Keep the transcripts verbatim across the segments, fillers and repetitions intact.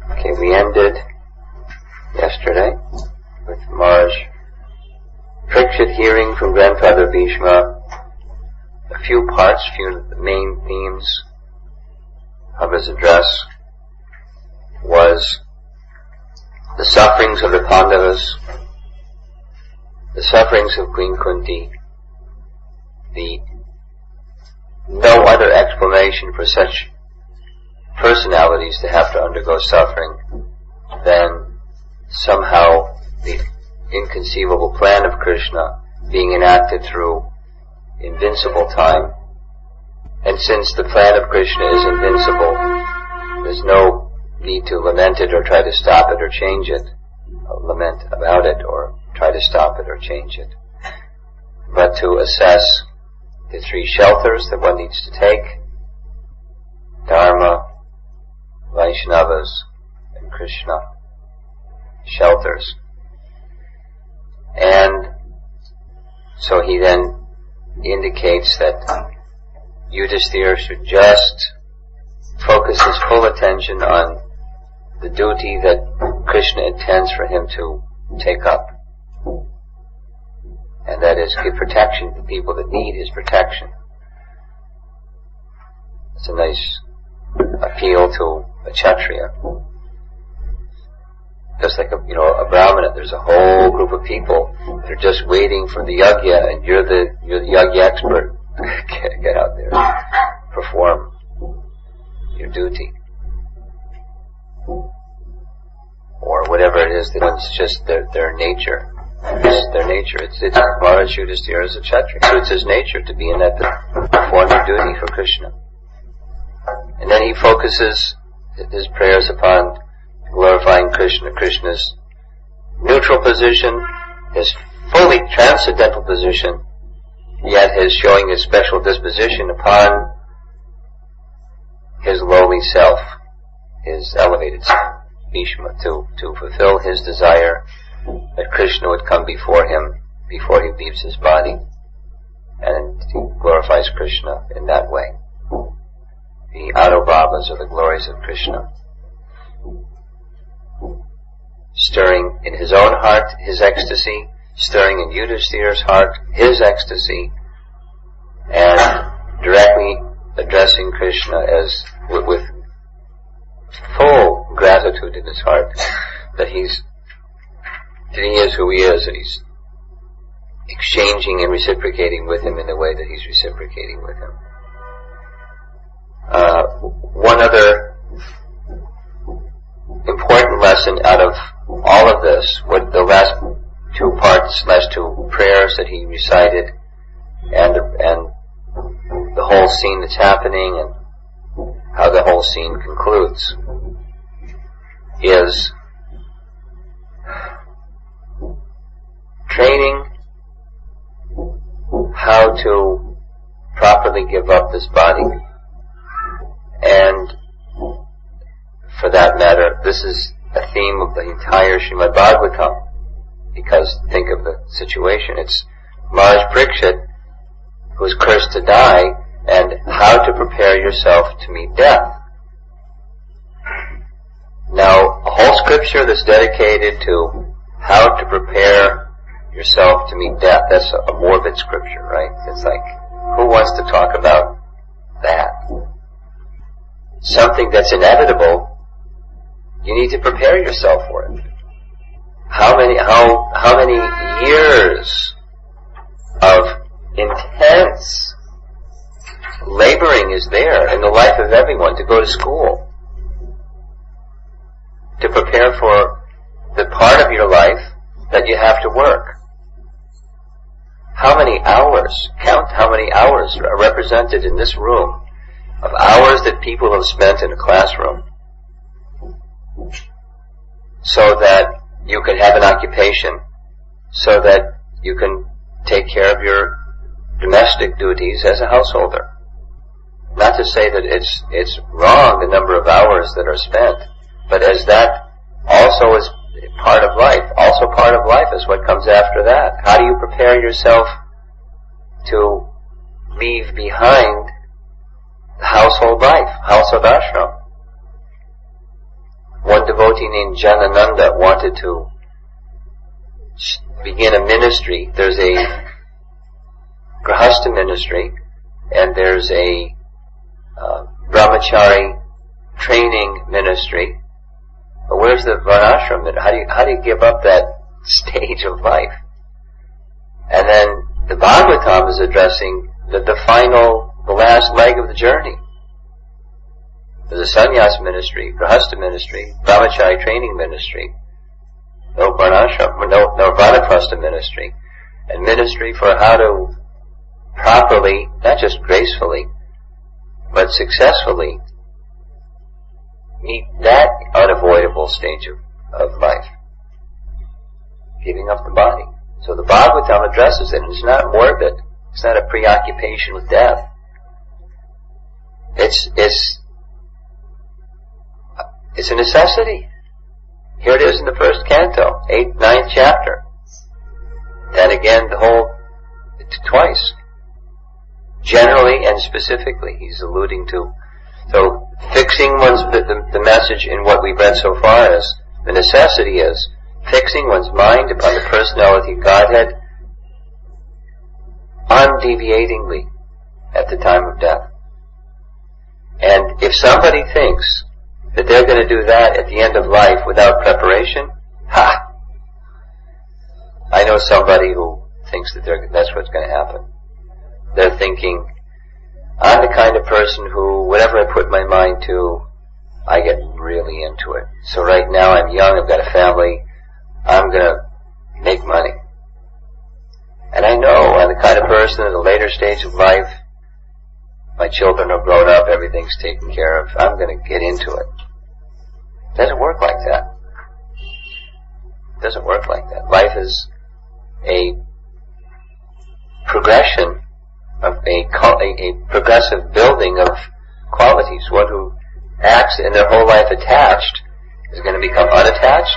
Okay, we ended yesterday with Maharaj Parikshit hearing from Grandfather Bhishma a few parts, a few of the main themes of his address was the sufferings of the Pandavas, the sufferings of Queen Kunti, the no other explanation for such personalities to have to undergo suffering than somehow the inconceivable plan of Krishna being enacted through invincible time. And since the plan of Krishna is invincible, there's no need to lament it or try to stop it or change it, lament about it or try to stop it or change it, but to assess the three shelters that one needs to take: Dharma, Vaishnavas, and Krishna shelters. And so he then indicates that Yudhisthira should just focus his full attention on the duty that Krishna intends for him to take up, and that is give protection to people that need his protection. It's a nice appeal to a Kshatriya. Just like a, you know, a Brahmana, there's a whole group of people that are just waiting for the yajna, and you're the, you're the yajna expert. get, get out there, perform your duty. Or whatever it is, it's just their, their nature. It's their nature. It's, it's Maharaj Yudhisthira as a Kshatriya. So it's his nature to be in that, to perform your duty for Krishna. And then he focuses his prayers upon glorifying Krishna, Krishna's neutral position, his fully transcendental position, yet his showing his special disposition upon his lowly self, his elevated self, Bhishma, to, to fulfill his desire that Krishna would come before him, before he leaves his body, and he glorifies Krishna in that way. The Anubhavas, or the glories of Krishna, stirring in his own heart his ecstasy, stirring in Yudhisthira's heart his ecstasy, and directly addressing Krishna as with, with full gratitude in his heart that he's that he is who he is, and he's exchanging and reciprocating with him in the way that he's reciprocating with him. Uh, one other important lesson out of all of this, what the last two parts, last two prayers that he recited, and and the whole scene that's happening, and how the whole scene concludes, is training how to properly give up this body. And for that matter, this is a theme of the entire Srimad Bhagavatam, because think of the situation. It's Maharaj Parikshit who's cursed to die, and how to prepare yourself to meet death. Now, a whole scripture that's dedicated to how to prepare yourself to meet death, that's a morbid scripture, right? It's like, who wants to talk about that? Something that's inevitable, you need to prepare yourself for it. How many, how, how many years of intense laboring is there in the life of everyone to go to school, to prepare for the part of your life that you have to work? How many hours, count how many hours are represented in this room of hours that people have spent in a classroom so that you can have an occupation, so that you can take care of your domestic duties as a householder. Not to say that it's it's wrong, the number of hours that are spent, but as that also is part of life, also part of life is what comes after that. How do you prepare yourself to leave behind household life, household ashram? One devotee named Janananda wanted to begin a ministry. There's a Grahastha ministry, and there's a uh, Brahmachari training ministry. But where's the Varnashram? How do you, how do you give up that stage of life? And then the Bhagavatam is addressing the, the final, the last leg of the journey. There's a sannyas ministry, Grahastha ministry, Brahmachari training ministry, no Varnashram, no, no Vanaprastha ministry, and ministry for how to properly, not just gracefully, but successfully meet that unavoidable stage of, of life. Giving up the body. So the Bhagavatam addresses it, and it's not morbid. It's not a preoccupation with death. It's, it's, it's a necessity. Here it is in the first canto, eighth, ninth chapter. And again, the whole, twice. Generally and specifically, he's alluding to. So, fixing one's, the, the, the message in what we've read so far is, the necessity is, fixing one's mind upon the personality of Godhead undeviatingly at the time of death. And if somebody thinks that they're going to do that at the end of life without preparation, ha! I know somebody who thinks that they're, that's what's going to happen. They're thinking, I'm the kind of person who, whatever I put my mind to, I get really into it. So right now I'm young, I've got a family, I'm going to make money. And I know I'm the kind of person at a later stage of life, my children are grown up, everything's taken care of, I'm going to get into it. It doesn't work like that. It doesn't work like that. Life is a progression of a, a, a progressive building of qualities. One who acts in their whole life attached is going to become unattached,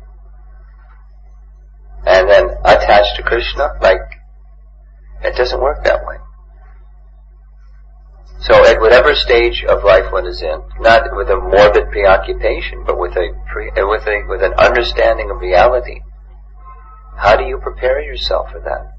and then attached to Krishna. Like, it doesn't work that way. So at whatever stage of life one is in, not with a morbid preoccupation, but with a pre, with a with an understanding of reality, how do you prepare yourself for that?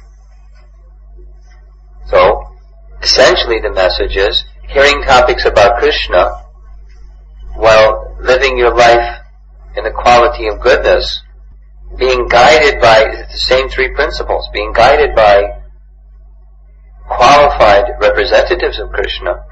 So, essentially the message is, hearing topics about Krishna while living your life in the quality of goodness, being guided by the same three principles, being guided by qualified representatives of Krishna.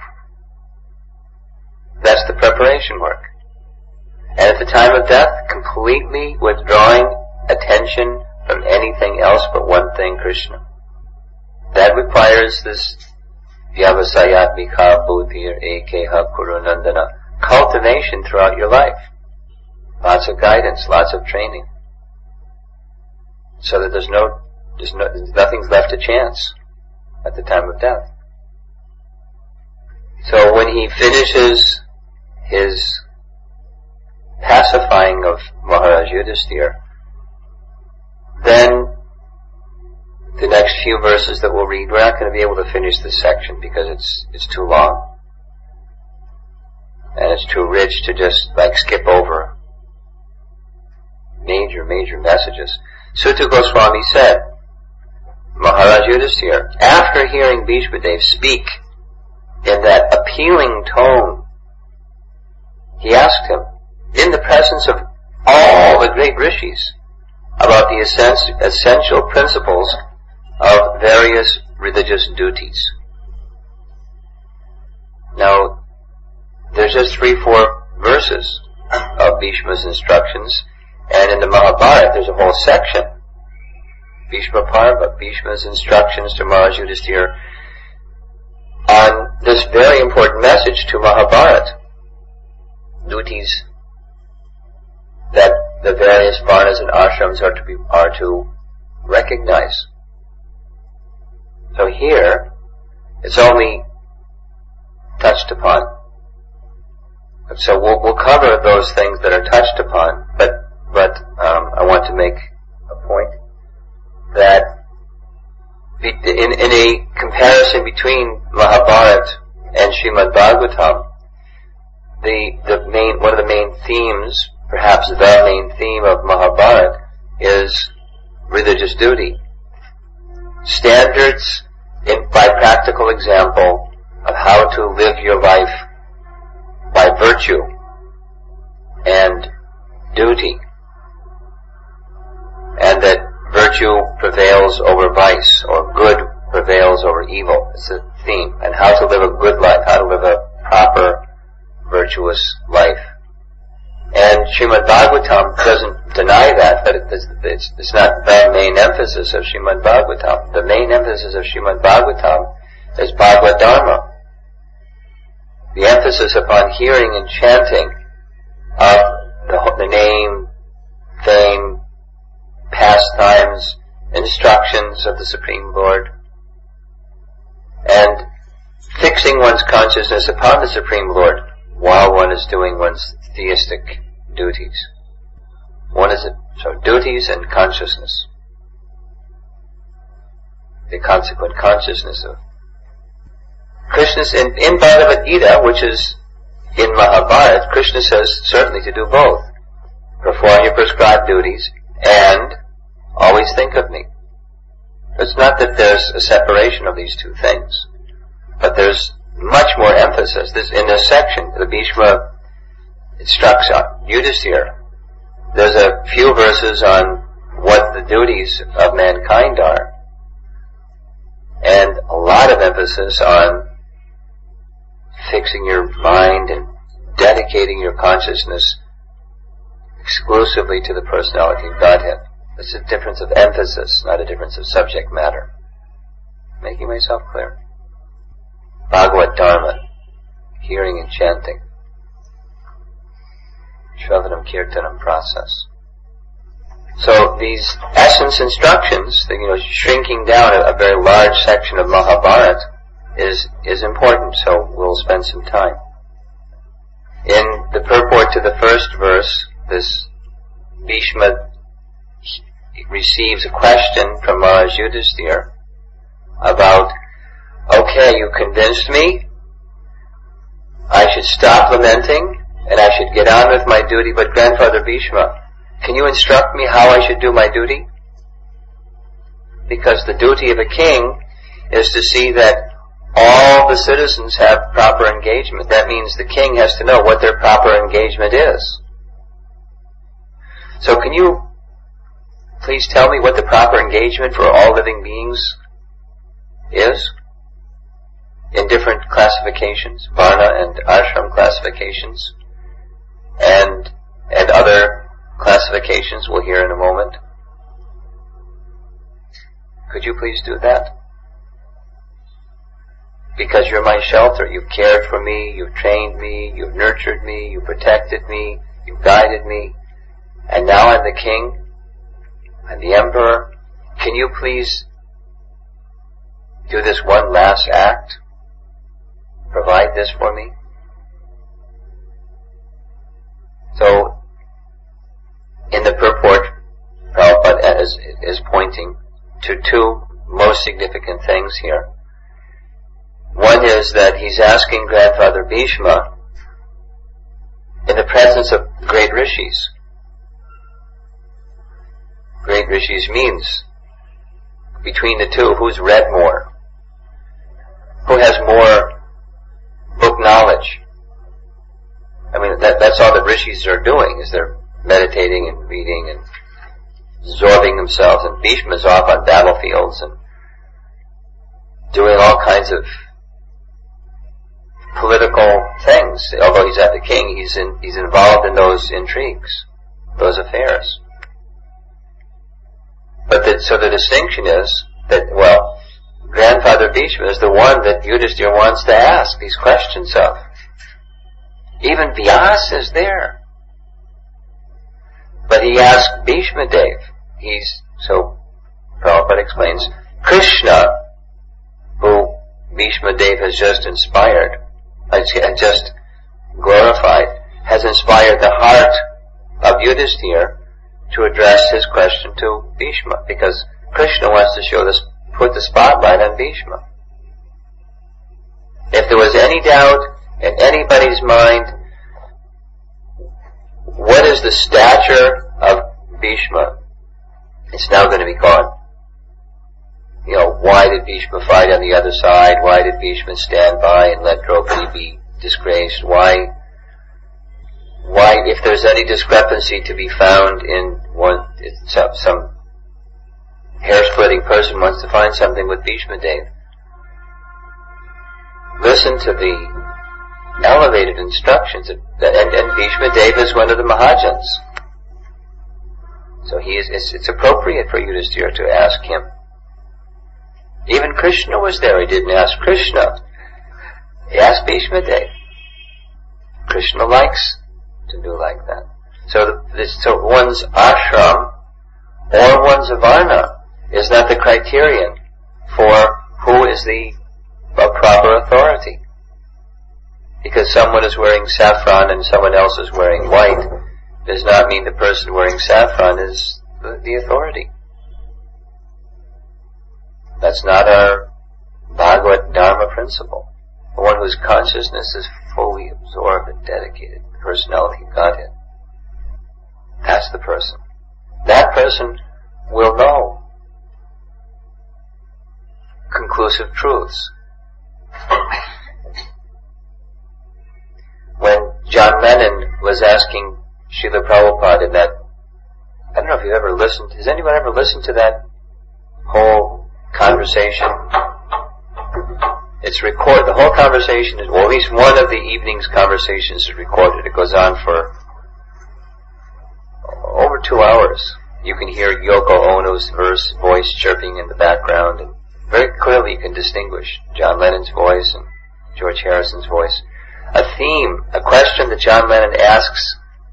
That's the preparation work. And at the time of death, completely withdrawing attention from anything else but one thing, Krishna. That requires this Vyavasayatmika Buddhir Ekeha Kurunandana cultivation throughout your life. Lots of guidance, lots of training. So that there's no, there's no, nothing's left to chance at the time of death. So when he finishes his pacifying of Maharaj Yudhisthira, then the next few verses that we'll read, we're not going to be able to finish this section because it's it's too long. And it's too rich to just like skip over major, major messages. Suta Goswami said, Maharaj Yudhisthira, after hearing Bhishmadev speak in that appealing tone, he asked him, in the presence of all the great rishis, about the essential principles of various religious duties. Now, there's just three, four verses of Bhishma's instructions, and in the Mahabharata there's a whole section, Bhishma Parva, Bhishma's instructions to Maharaj Yudhisthira, on this very important message to Mahabharata, duties that the various varnas and ashrams are to be, are to recognize. So here, it's only touched upon. So we'll, we'll cover those things that are touched upon, but, but, um, I want to make a point that in, in a comparison between Mahabharata and Srimad Bhagavatam, the, the main, one of the main themes duty. Standards in, by practical example of how to live your life by virtue and duty, and that virtue prevails over vice, or good prevails over evil. It's a theme. And how to live a good life, how to live a proper, virtuous life. And Srimad Bhagavatam doesn't deny that, but it's, it's, it's not the main emphasis of Srimad Bhagavatam. The main emphasis of Srimad Bhagavatam is Bhagavad Dharma. The emphasis upon hearing and chanting of the, the name, fame, pastimes, instructions of the Supreme Lord, and fixing one's consciousness upon the Supreme Lord while one is doing one's theistic duties. One is, so duties and consciousness. The consequent consciousness of Krishna's in, in Bhagavad Gita, which is in Mahabharata, Krishna says certainly to do both. Perform your prescribed duties and always think of me. It's not that there's a separation of these two things, but there's much more emphasis. This, in this section, the Bhishma instructs on Yudhisthira. There's a few verses on what the duties of mankind are, and a lot of emphasis on fixing your mind and dedicating your consciousness exclusively to the personality of Godhead. It's a difference of emphasis, not a difference of subject matter. Making myself clear? Bhagavad Dharma, hearing and chanting. Shravanam Kirtanam process. So these essence instructions, you know, shrinking down a, a very large section of Mahabharata is, is important, so we'll spend some time. In the purport to the first verse, this Bhishma receives a question from Maharaj Yudhisthira about, okay, you convinced me, I should stop lamenting, and I should get on with my duty, but Grandfather Bhishma, can you instruct me how I should do my duty? Because the duty of a king is to see that all the citizens have proper engagement. That means the king has to know what their proper engagement is. So can you please tell me what the proper engagement for all living beings is? In different classifications, Varna and Ashram classifications, and and other classifications we'll hear in a moment. Could you please do that? Because you're my shelter. You've cared for me, you've trained me, you've nurtured me, you've protected me, you've guided me, and now I'm the king, I'm the emperor. Can you please do this one last act? Provide this for me? So, in the purport, Prabhupada is, is pointing to two most significant things here. One is that he's asking Grandfather Bhishma, in the presence of great rishis. Great rishis means, between the two, who's read more? Who has more book knowledge? I mean, that, that's all the rishis are doing, is they're meditating and reading and absorbing themselves, and Bhishma's off on battlefields and doing all kinds of political things. Although he's not the king, he's in, he's involved in those intrigues, those affairs. But the, so the distinction is that, well, Grandfather Bhishma is the one that Yudhisthira wants to ask these questions of. Even Vyasa is there. But he asked Bhishma Dev. He's, so Prabhupada explains, Krishna, who Bhishma Dev has just inspired, has just glorified, has inspired the heart of Yudhisthira to address his question to Bhishma, because Krishna wants to show this, put the spotlight on Bhishma. If there was any doubt in anybody's mind, what is the stature of Bhishma? It's now going to be gone. you know, why did Bhishma fight on the other side? Why did Bhishma stand by and let Draupadi be disgraced? Why, why, if there's any discrepancy to be found in one, some, some hair-splitting person wants to find something with Bhishma Dev, listen to the elevated instructions, and, and Bhishma Dev is one of the Mahajans. So he is, it's, it's appropriate for Yudhisthira to ask him. Even Krishna was there, he didn't ask Krishna. He asked Bhishma Dev. Krishna likes to do like that. So, the, this, so one's ashram or one's varna is not the criterion for who is the a proper authority. Because someone is wearing saffron and someone else is wearing white does not mean the person wearing saffron is the, the authority. That's not our Bhagavad Dharma principle. The one whose consciousness is fully absorbed and dedicated to the personality of Godhead. That's the person. That person will know conclusive truths. When John Lennon was asking Srila Prabhupada in that, I don't know if you've ever listened, has anyone ever listened to that whole conversation? It's recorded, the whole conversation is, or at least one of the evening's conversations is recorded. It goes on for over two hours. You can hear Yoko Ono's verse, voice chirping in the background, and very clearly you can distinguish John Lennon's voice and George Harrison's voice. A theme, a question that John Lennon asks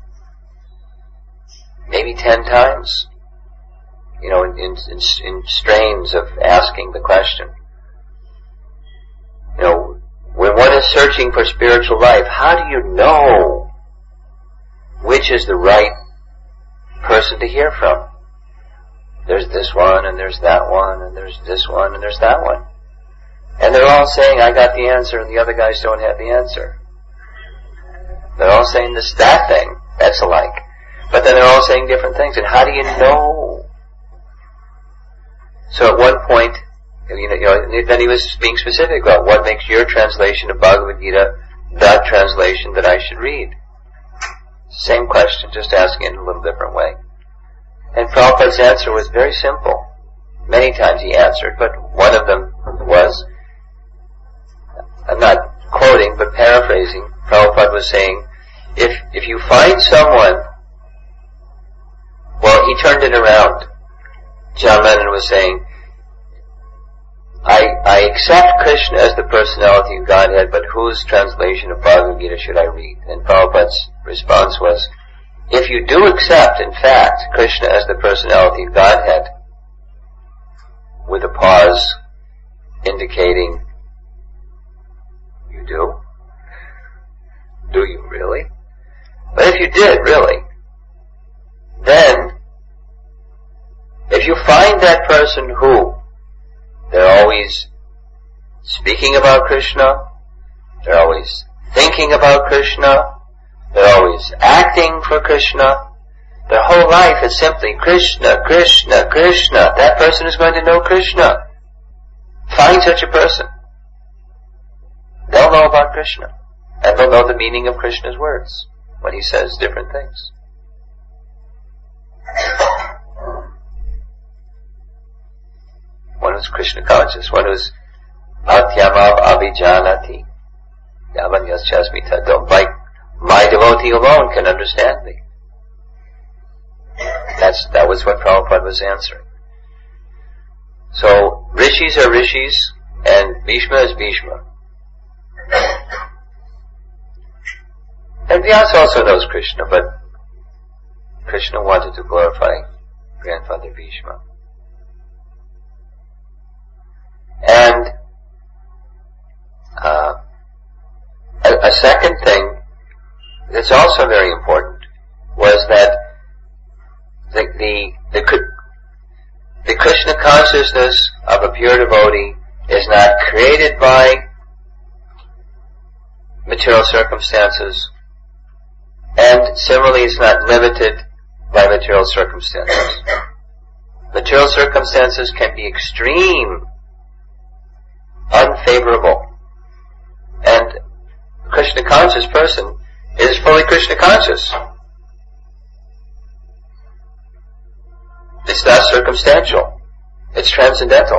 maybe ten times, you know, in, in, in, in strains of asking the question. You know, when one is searching for spiritual life, how do you know which is the right person to hear from? There's this one, and there's that one, and there's this one, and there's that one. And they're all saying, I got the answer, and the other guys don't have the answer. They're all saying this, that thing, that's alike. But then they're all saying different things, and how do you know? So at one point, you know, you know, then he was being specific about what makes your translation of Bhagavad Gita that translation that I should read. Same question, just asking it in a little different way. And Prabhupada's answer was very simple. Many times he answered, but one of them was, I'm not quoting, but paraphrasing, Prabhupada was saying, if if you find someone, well, he turned it around. John Lennon was saying, I, I accept Krishna as the personality of Godhead, but whose translation of Bhagavad Gita should I read? And Prabhupada's response was, if you do accept, in fact, Krishna as the personality of Godhead, with a pause indicating, you do? Do you really? But if you did, really, then, if you find that person who, they're always speaking about Krishna, they're always thinking about Krishna, they're always acting for Krishna, their whole life is simply Krishna, Krishna, Krishna, that person is going to know Krishna. Find such a person. They'll know about Krishna, and they'll know the meaning of Krishna's words when he says different things. One who's Krishna conscious, one who's Bhaktyamav Abhijanati, Yavanyas Chasmita, like my devotee alone can understand me. That's, that was what Prabhupada was answering. So, rishis are rishis, and Bhishma is Bhishma. And Vyasa also knows Krishna, but Krishna wanted to glorify grandfather Bhishma. And uh, a, a second thing that's also very important was that the the the, the Krishna consciousness of a pure devotee is not created by material circumstances, and similarly it's not limited by material circumstances. Material circumstances can be extreme unfavorable. And a Krishna conscious person is fully Krishna conscious. It's not circumstantial. It's transcendental.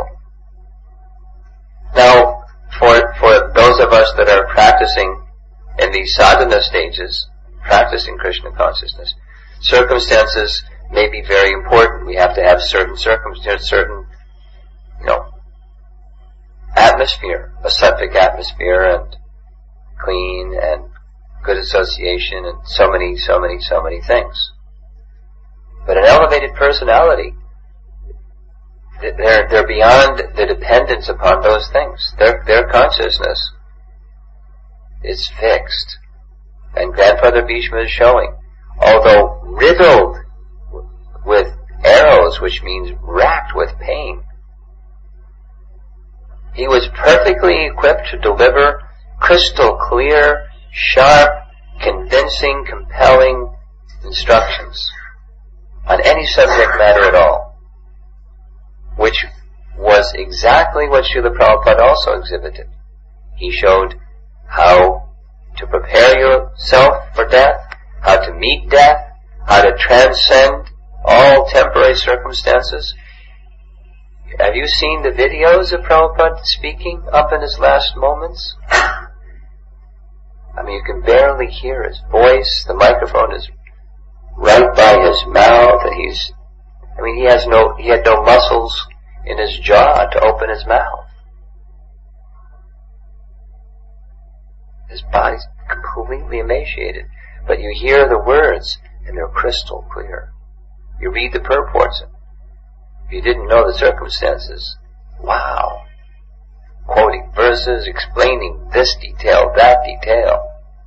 Now, for for those of us that are practicing in these sadhana stages, practicing Krishna consciousness, circumstances may be very important. We have to have certain circumstances, certain, you know, atmosphere, a sattvic atmosphere, and clean and good association, and so many, so many, so many things. But an elevated personality, they're they're beyond the dependence upon those things. Their their consciousness is fixed, and Grandfather Bhishma is showing, although riddled with arrows, which means racked with pain, he was perfectly equipped to deliver crystal clear, sharp, convincing, compelling instructions on any subject matter at all, which was exactly what Srila Prabhupada also exhibited. He showed how to prepare yourself for death, how to meet death, how to transcend all temporary circumstances. Have you seen the videos of Prabhupada speaking up in his last moments? I mean, you can barely hear his voice. The microphone is right by his mouth, and he's, I mean, he has no, he had no muscles in his jaw to open his mouth. His body's completely emaciated. But you hear the words, and they're crystal clear. You read the purports. If you didn't know the circumstances, wow. Quoting verses, explaining this detail, that detail.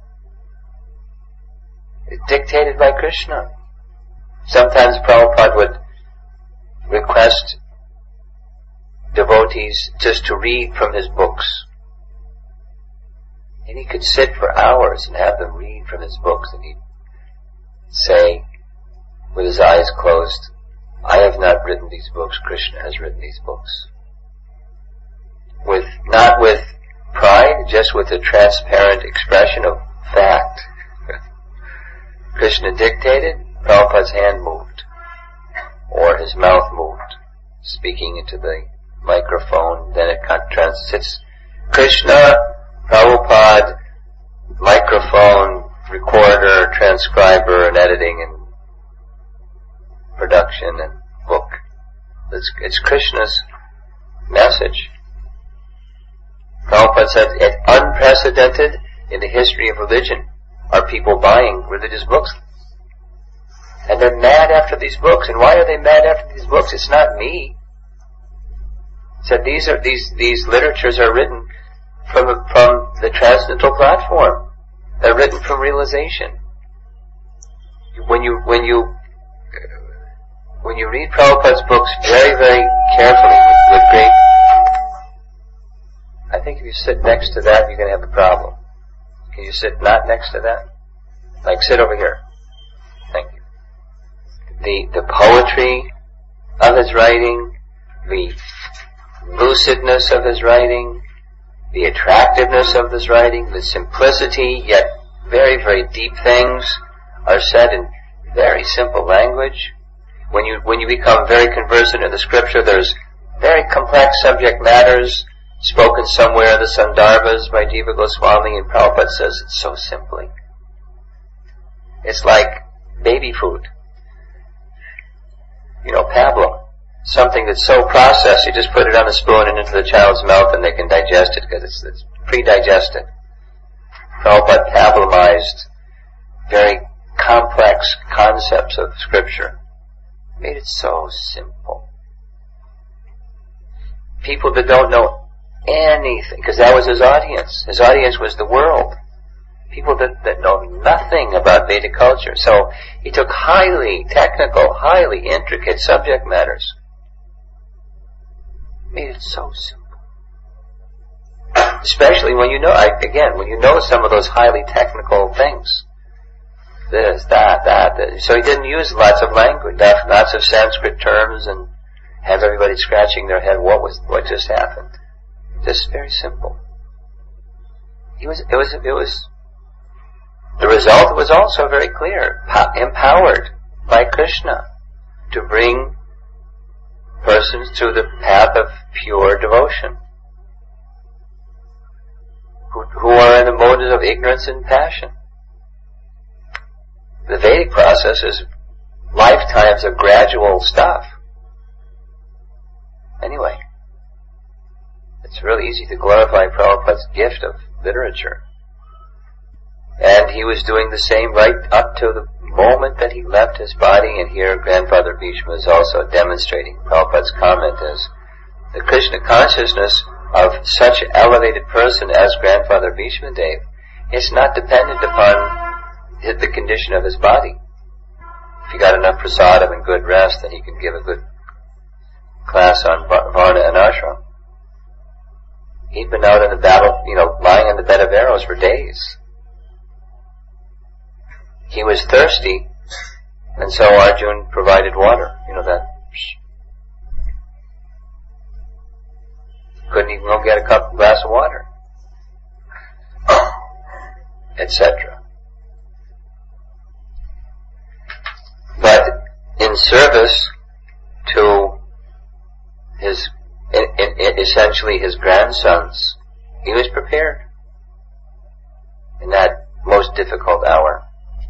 It's dictated by Krishna. Sometimes Prabhupada would request devotees just to read from his books. And he could sit for hours and have them read from his books, and he'd say, with his eyes closed, I have not written these books, Krishna has written these books. With, not with pride, just with a transparent expression of fact. Krishna dictated, Prabhupada's hand moved, or his mouth moved, speaking into the microphone, then it transits. Krishna, Prabhupada, microphone, recorder, transcriber, and editing, and production, and book. It's, it's Krishna's message. Prabhupada said, it's unprecedented in the history of religion are people buying religious books. And they're mad after these books. And why are they mad after these books? It's not me. He said these are these these literatures are written from from the transcendental platform. They're written from realization. When you when you when you read Prabhupada's books very very carefully with, with great, I think if you sit next to that, you're going to have a problem. Can you sit not next to that? Like sit over here. Thank you. The the poetry of his writing, the lucidness of his writing, the attractiveness of his writing, the simplicity yet very, very deep things are said in very simple language. When you when you become very conversant in the scripture, there's very complex subject matters spoken somewhere in the Sandarbhas by Jiva Goswami, and Prabhupada says it so simply. It's like baby food. You know, pablum. Something that's so processed, you just put it on a spoon and into the child's mouth and they can digest it because it's, it's pre-digested. Prabhupada pablumized very complex concepts of scripture. Made it so simple. People that don't know anything, because that was his audience. His audience was the world. People that, that know nothing about Vedic culture. So he took highly technical, highly intricate subject matters. Made it so simple. Especially when you know, again, when you know some of those highly technical things. This, that, that, that. So he didn't use lots of language, lots of Sanskrit terms, and have everybody scratching their head, what was, what just happened? Just very simple. He was, it was, it was, the result was also very clear. Po- empowered by Krishna to bring persons to the path of pure devotion, who, who are in the modes of ignorance and passion. The Vedic process is lifetimes of gradual stuff. Anyway, it's really easy to glorify Prabhupada's gift of literature. And he was doing the same right up to the moment that he left his body, and here Grandfather Bhishma is also demonstrating. Prabhupada's comment is, the Krishna consciousness of such an elevated person as Grandfather Bhishma Dev is not dependent upon the condition of his body. If he got enough prasadam and good rest, then he can give a good class on Varna and Ashram. He'd been out in the battle, you know, lying on the bed of arrows for days. He was thirsty, and so Arjun provided water. You know that? Couldn't even go get a cup, glass of water, et cetera. But in service to his, in, in, essentially his grandsons, he was prepared in that most difficult hour.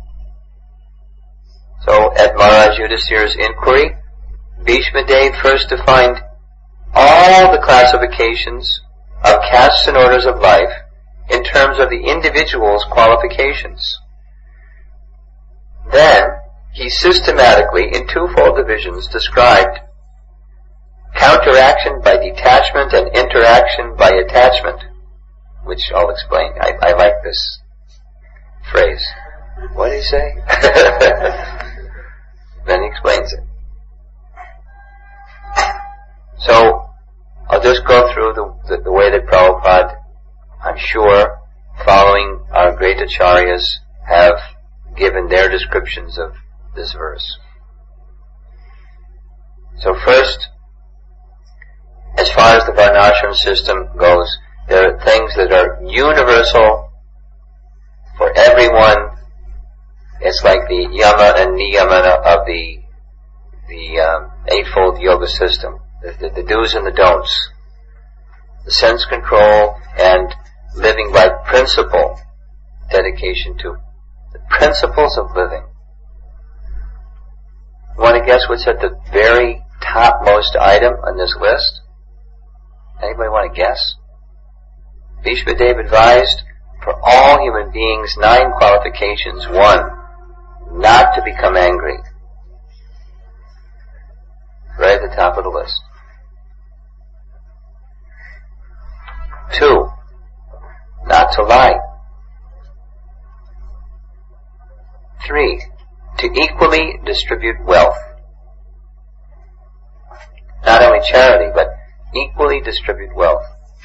So at Maharaj Yudhisthira's inquiry, Bhishma Dev first defined all the classifications of castes and orders of life in terms of the individual's qualifications. Then he systematically, in twofold divisions, described counteraction by detachment and interaction by attachment, which I'll explain. I, I like this phrase. What did he say? Then he explains it. So, I'll just go through the, the, the way that Prabhupada, I'm sure, following our great acharyas, have given their descriptions of this verse. So first, as far as the Varnashram system goes, there are things that are universal for everyone. It's like the yama and niyamana of the the um, eightfold yoga system. The, the, the do's and the don'ts. The sense control and living by principle. Dedication to the principles of living. You want to guess what's at the very topmost item on this list? Anybody want to guess? Bhishma Dev advised for all human beings nine qualifications. One, not to become angry. Right at the top of the list. Two, not to lie. Three, to equally distribute wealth. Not only charity, but equally distribute wealth.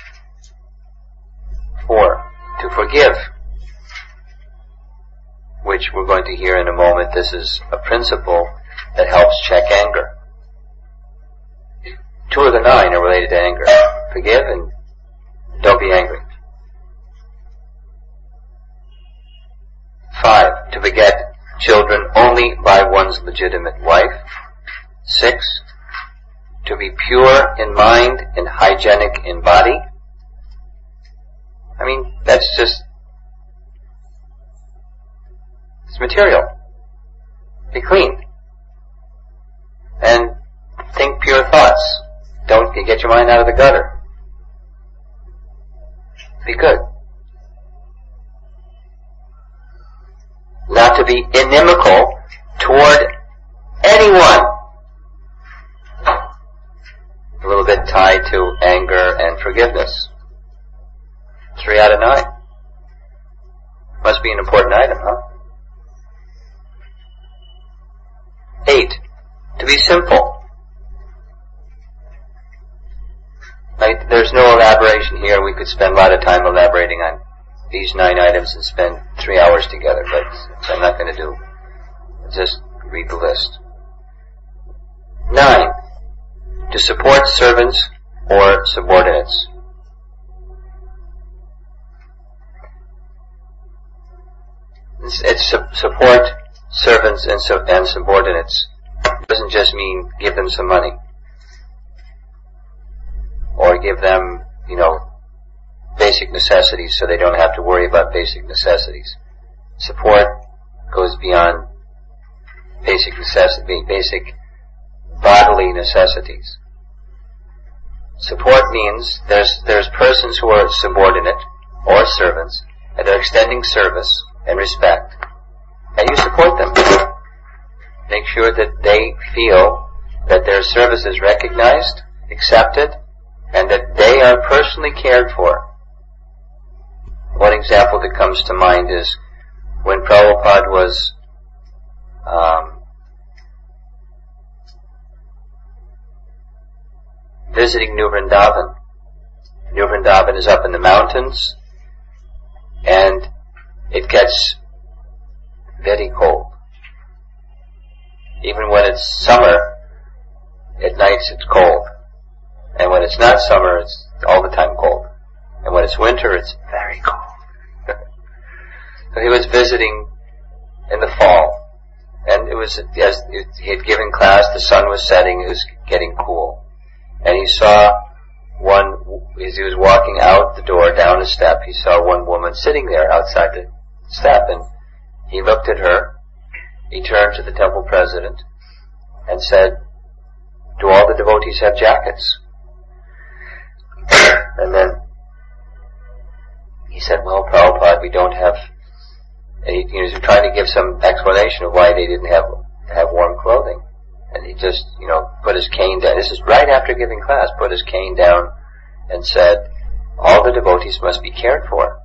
Four, to forgive, which we're going to hear in a moment. This is a principle that helps check anger. Two of the nine are related to anger. Forgive and don't be angry. Five, to beget children only by one's legitimate wife. Six, to be pure in mind and hygienic in body. I mean, that's just, it's material. Be clean. And think pure thoughts. Don't get your mind out of the gutter. Be good. Not to be inimical toward anyone. A little bit tied to anger and forgiveness. Three out of nine. Must be an important item, huh? Eight, to be simple. Like, there's no elaboration here. We could spend a lot of time elaborating on these nine items and spend three hours together, but I'm not going to do. Just read the list. Nine, to support servants or subordinates. It's, it's su- support servants and, su- and subordinates. It doesn't just mean give them some money. Or give them, you know, basic necessities so they don't have to worry about basic necessities. Support goes beyond basic necessity, basic bodily necessities. Support means there's there's persons who are subordinate or servants, and they're extending service and respect, and you support them. Make sure that they feel that their service is recognized, accepted, and that they are personally cared for. One example that comes to mind is when Prabhupada was um, visiting New Vrindavan. New Vrindavan is up in the mountains, and it gets very cold. Even when it's summer, at nights it's cold. And when it's not summer, it's all the time cold. And when it's winter, it's very cold. So he was visiting in the fall, and it was, as he had given class, the sun was setting, it was getting cool. And he saw one, as he was walking out the door down a step, he saw one woman sitting there outside the step, and he looked at her, he turned to the temple president and said, "Do all the devotees have jackets?" And then he said, "Well, Prabhupada, we don't have," and he, he was trying to give some explanation of why they didn't have have warm clothing. And he just, you know, put his cane down. This is right after giving class, put his cane down and said, "All the devotees must be cared for."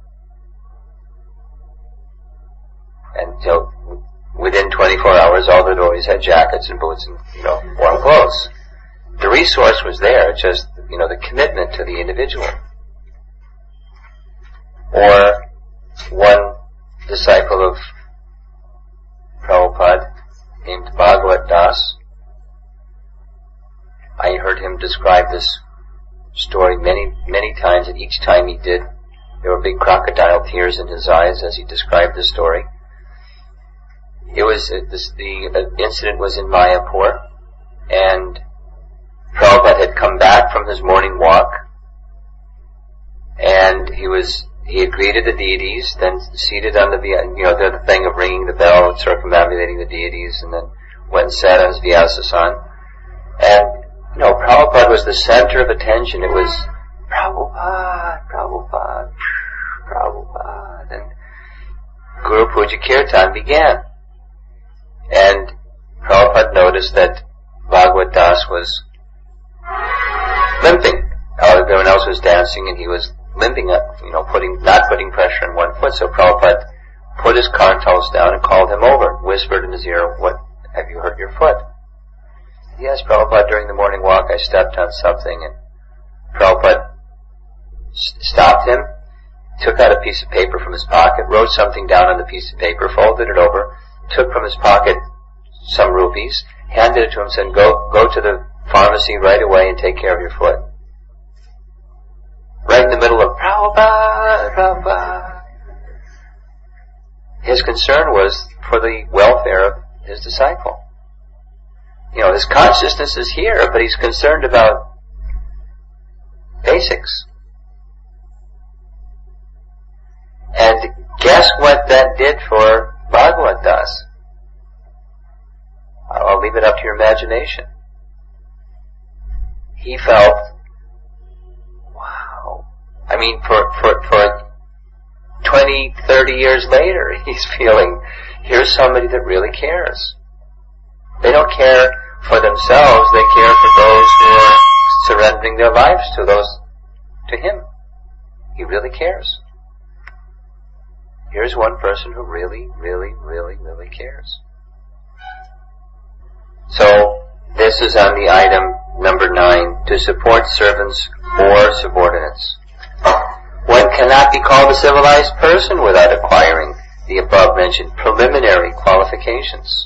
And so within twenty-four hours, all the devotees had jackets and boots and, you know, warm clothes. The resource was there, just, you know, the commitment to the individual. Or one disciple of Prabhupada named Bhagavad Das, I heard him describe this story many, many times, and each time he did, there were big crocodile tears in his eyes as he described the story. It was, uh, this, the uh, incident was in Mayapur, and Prabhupada had come back from his morning walk, and he was, he had greeted the deities, then seated on the, you know, the thing of ringing the bell and circumambulating the deities, and then went and sat on his Vyasasan. And, you know, Prabhupada was the center of attention. It was, Prabhupada, Prabhupada, Prabhupada, and Guru Puja Kirtan began. And Prabhupada noticed that Bhagavad Das was limping. Everyone else was dancing, and he was limping up, you know, putting, not putting pressure on one foot. So Prabhupada put his corntows down and called him over, whispered in his ear, "What, have you hurt your foot?" "Yes, Prabhupada, during the morning walk I stepped on something." And Prabhupada st- stopped him, took out a piece of paper from his pocket, wrote something down on the piece of paper, folded it over, took from his pocket some rupees, handed it to him, and said, go, go to the pharmacy right away and take care of your foot. Right in the middle of Prabhupada, Prabhupada. His concern was for the welfare of his disciple. You know, his consciousness is here, but he's concerned about basics. And guess what that did for Bhagavad Das? I'll leave it up to your imagination. He felt, wow. I mean, for, for, for twenty, thirty years later, he's feeling, here's somebody that really cares. They don't care for themselves, they care for those who are surrendering their lives to those, to him. He really cares. Here's one person who really, really, really, really cares. So, this is on the item number nine, to support servants or subordinates. One cannot be called a civilized person without acquiring the above-mentioned preliminary qualifications.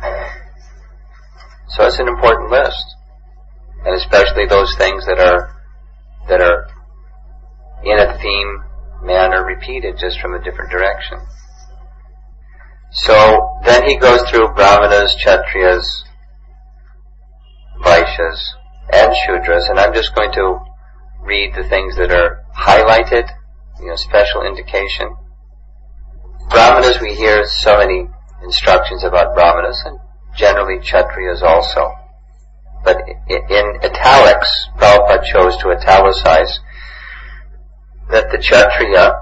So it's an important list. And especially those things that are, that are in a theme manner repeated just from a different direction. So then he goes through Brahmanas, Kshatriyas, Vaishyas, and Shudras, and I'm just going to read the things that are highlighted, you know, special indication. Brahmanas, we hear so many instructions about Brahmanas, and generally Kshatriyas also. But in italics, Prabhupada chose to italicize that the Kshatriya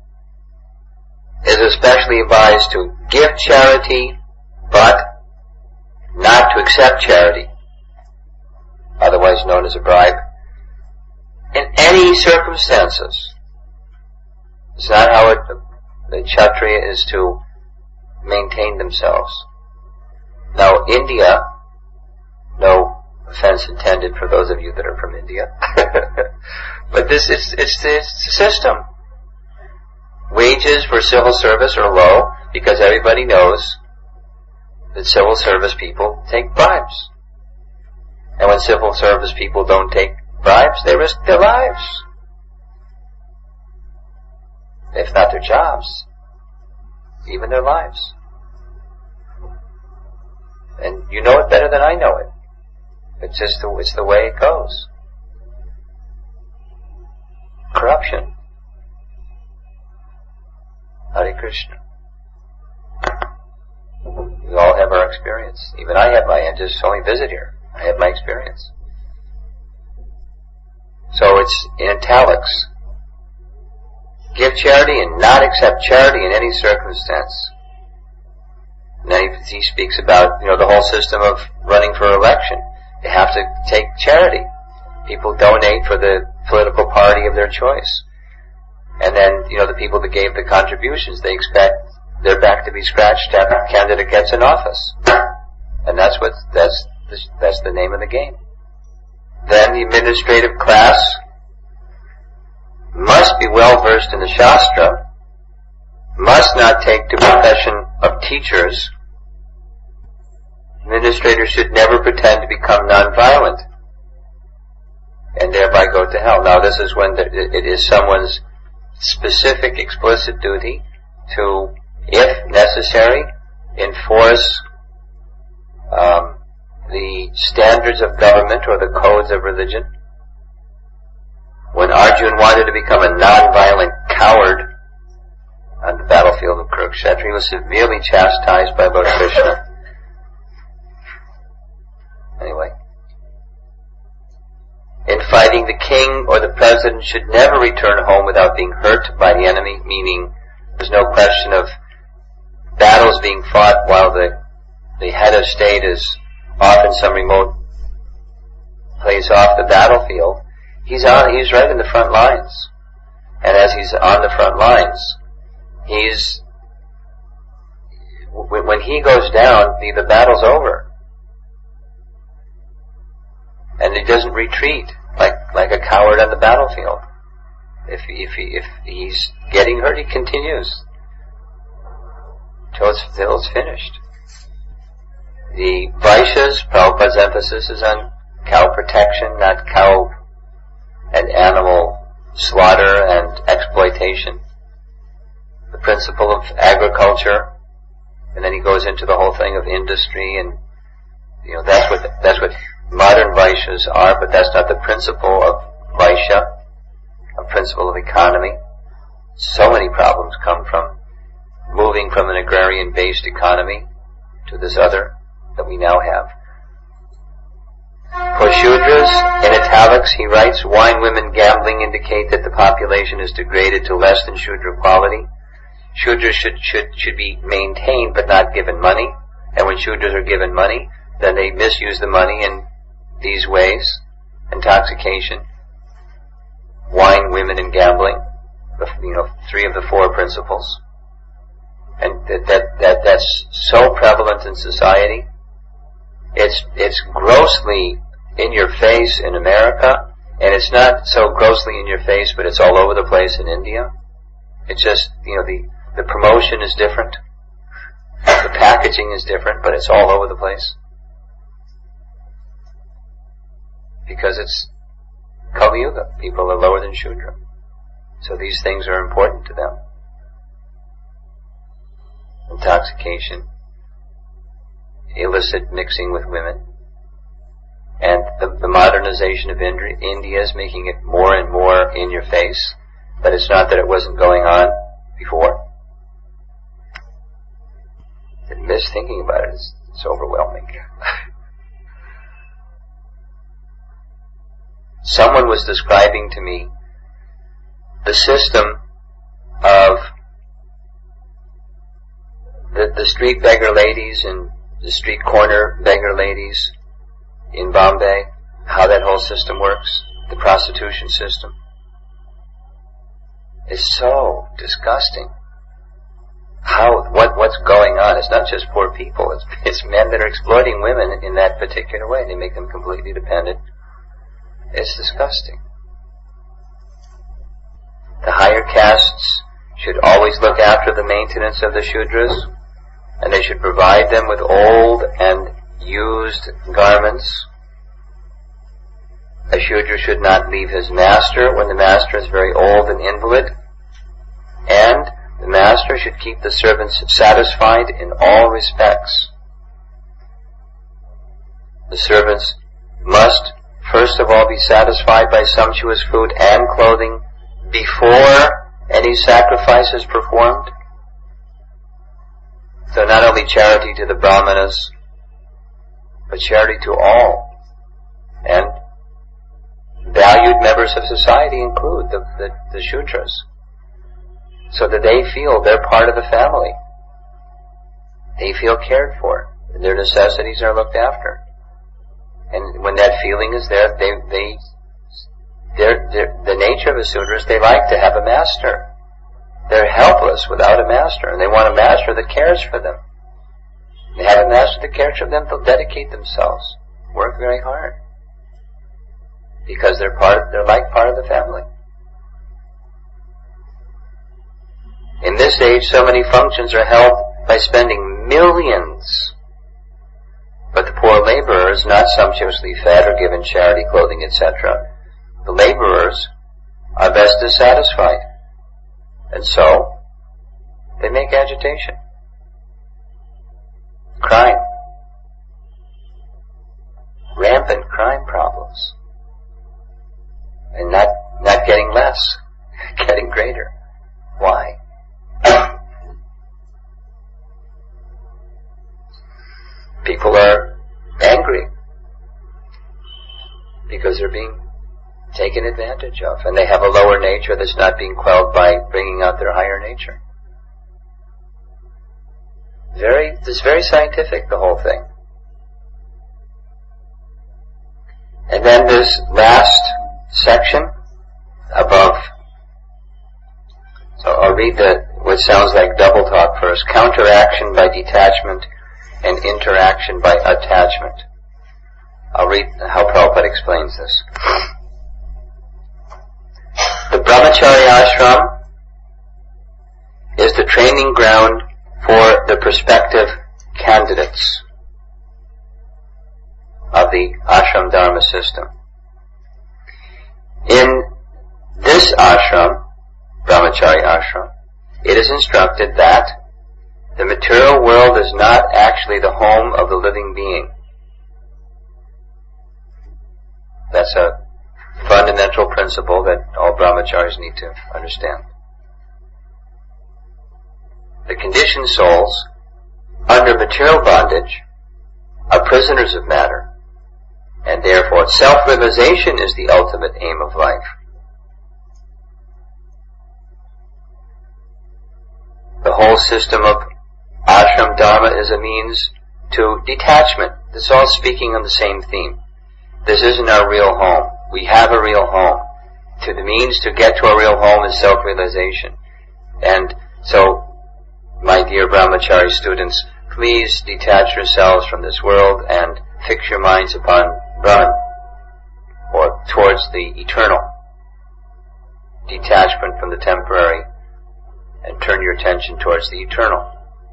is especially advised to give charity, but not to accept charity, otherwise known as a bribe, in any circumstances. It's not how it, the Kshatriya is to maintain themselves. Now, India, no offense intended for those of you that are from India, but this is, it's the, it's the system. Wages for civil service are low because everybody knows that civil service people take bribes. And when civil service people don't take bribes, they risk their lives. If not their jobs, even their lives. And you know it better than I know it. It's just the, it's the way it goes. Corruption. Hare Krishna. We all have our experience. Even I have my, I just only visit here. I have my experience. So it's in italics. Give charity and not accept charity in any circumstance. And then he, he speaks about, you know, the whole system of running for election. They have to take charity. People donate for the political party of their choice. And then, you know, the people that gave the contributions, they expect their back to be scratched after the candidate gets in office. And that's what, that's, that's the name of the game. Then the administrative class must be well versed in the Shastra, must not take the profession of teachers. Administrators should never pretend to become non-violent and thereby go to hell. Now this is when the, it is someone's specific, explicit duty to, if necessary, enforce um, the standards of government or the codes of religion. When Arjuna wanted to become a non-violent coward on the battlefield of Kurukshetra, he was severely chastised by Lord Krishna. Anyway. In fighting, the king or the president should never return home without being hurt by the enemy, meaning there's no question of battles being fought while the, the head of state is off in some remote place off the battlefield. He's on, he's right in the front lines. And as he's on the front lines, he's, when he goes down, the, the battle's over. And he doesn't retreat like, like a coward on the battlefield. If, if he, if he's getting hurt, he continues till it's, till it's finished. The Vaishyas, Prabhupada's emphasis is on cow protection, not cow and animal slaughter and exploitation. The principle of agriculture, and then he goes into the whole thing of industry, and you know that's what that's what modern Vaishyas are, but that's not the principle of Vaishya, a principle of economy. So many problems come from moving from an agrarian-based economy to this other that we now have. For Shudras, in italics, he writes, wine, women, gambling indicate that the population is degraded to less than Shudra quality. Shudras should, should, should be maintained but not given money. And when Shudras are given money, then they misuse the money in these ways. Intoxication, wine, women, and gambling. The, you know, three of the four principles. And that, that, that, that's so prevalent in society. It's, it's grossly in your face in America, and it's not so grossly in your face, but it's all over the place in India. It's just, you know, the, the promotion is different. The packaging is different, but it's all over the place. Because it's Kali Yuga. People are lower than Shudra. So these things are important to them. intoxication, illicit mixing with women. And the, the modernization of India, India is making it more and more in your face, but it's not that it wasn't going on before. And miss thinking about it, it's, it's overwhelming. Someone was describing to me the system of the, the street beggar ladies and the street corner beggar ladies in Bombay, how that whole system works, the prostitution system, is so disgusting. How, what, what's going on? It's not just poor people, it's, it's men that are exploiting women in that particular way. They make them completely dependent. It's disgusting. The higher castes should always look after the maintenance of the Shudras, and they should provide them with old and used garments. A Shudra should not leave his master when the master is very old and invalid, and the master should keep the servants satisfied in all respects. The servants must first of all be satisfied by sumptuous food and clothing before any sacrifice is performed. So not only charity to the Brahmanas, but charity to all. And valued members of society include the, the, the Shudras, so that they feel they're part of the family. They feel cared for. Their necessities are looked after. And when that feeling is there, they, they, they're, they're, the nature of the Shudras, they like to have a master. They're helpless without a master, and they want a master that cares for them. They have a master that cares for them, they'll dedicate themselves, work very hard, because they're part, they're like part of the family. In this age, so many functions are held by spending millions, but the poor laborers, not sumptuously fed or given charity, clothing, et cetera, the laborers are best dissatisfied, and so they make agitation, crime, rampant crime problems, and not not getting less, getting greater. Why? People are angry because they're being taken advantage of, and they have a lower nature that's not being quelled by bringing out their higher nature. Very, it's very scientific, the whole thing. And then this last section above. So I'll read the what sounds like double talk first. Counteraction by detachment and interaction by attachment. I'll read how Prabhupada explains this. The Brahmacharya ashram is the training ground for the prospective candidates of the ashram dharma system. In this ashram, Brahmacharya ashram, it is instructed that the material world is not actually the home of the living being. That's a fundamental principle that all brahmacharis need to understand. The conditioned souls, under material bondage, are prisoners of matter, and therefore self-realization is the ultimate aim of life. The whole system of ashram dharma is a means to detachment. It's all speaking on the same theme. This isn't our real home. We have a real home. To the means to get to a real home is self-realization. And so, my dear brahmachari students, please detach yourselves from this world and fix your minds upon Brahman, or towards the eternal. Detachment from the temporary, and turn your attention towards the eternal.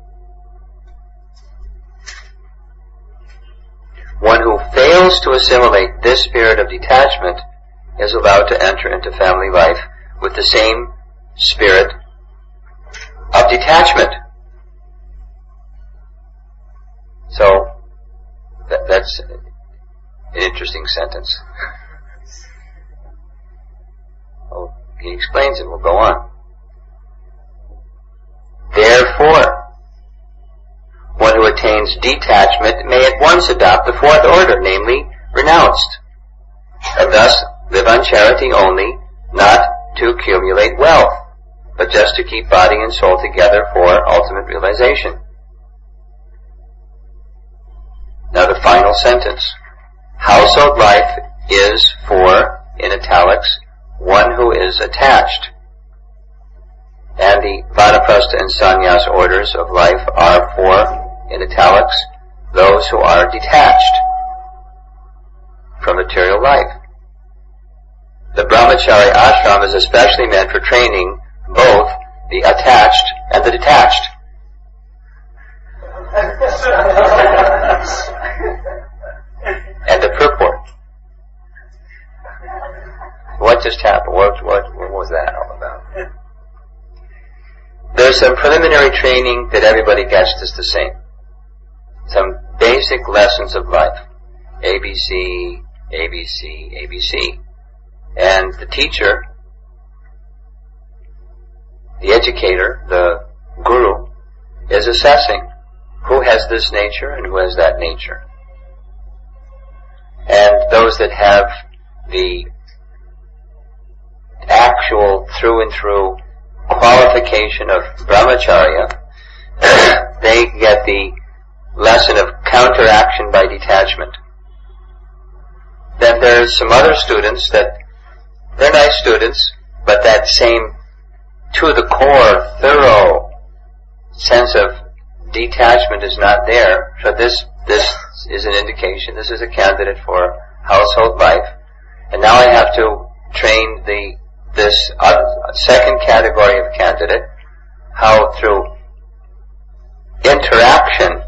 One who fails to assimilate this spirit of detachment is allowed to enter into family life with the same spirit of detachment. So, that, that's an interesting sentence. Well, he explains it. We'll go on. Therefore, one who attains detachment may at once adopt the fourth order, namely, renounced, and thus live on charity only, not to accumulate wealth, but just to keep body and soul together for ultimate realization. Now the final sentence. Household life is for, in italics, one who is attached. And the Vanaprastha and Sannyas orders of life are for, in italics, those who are detached from material life. The Brahmachari ashram is especially meant for training both the attached and the detached. And the purport. What just happened? What, what, what was that all about? There's some preliminary training that everybody gets just the same. Some basic lessons of life. A B C, A B C, A B C. And the teacher, the educator, the guru, is assessing who has this nature and who has that nature. And those that have the actual through and through qualification of brahmacharya, they get the lesson of counteraction by detachment. Then there's some other students that they're nice students, but that same to the core, thorough sense of detachment is not there. So this this is an indication. This is a candidate for household life. And now I have to train the this uh, second category of candidate, how through interaction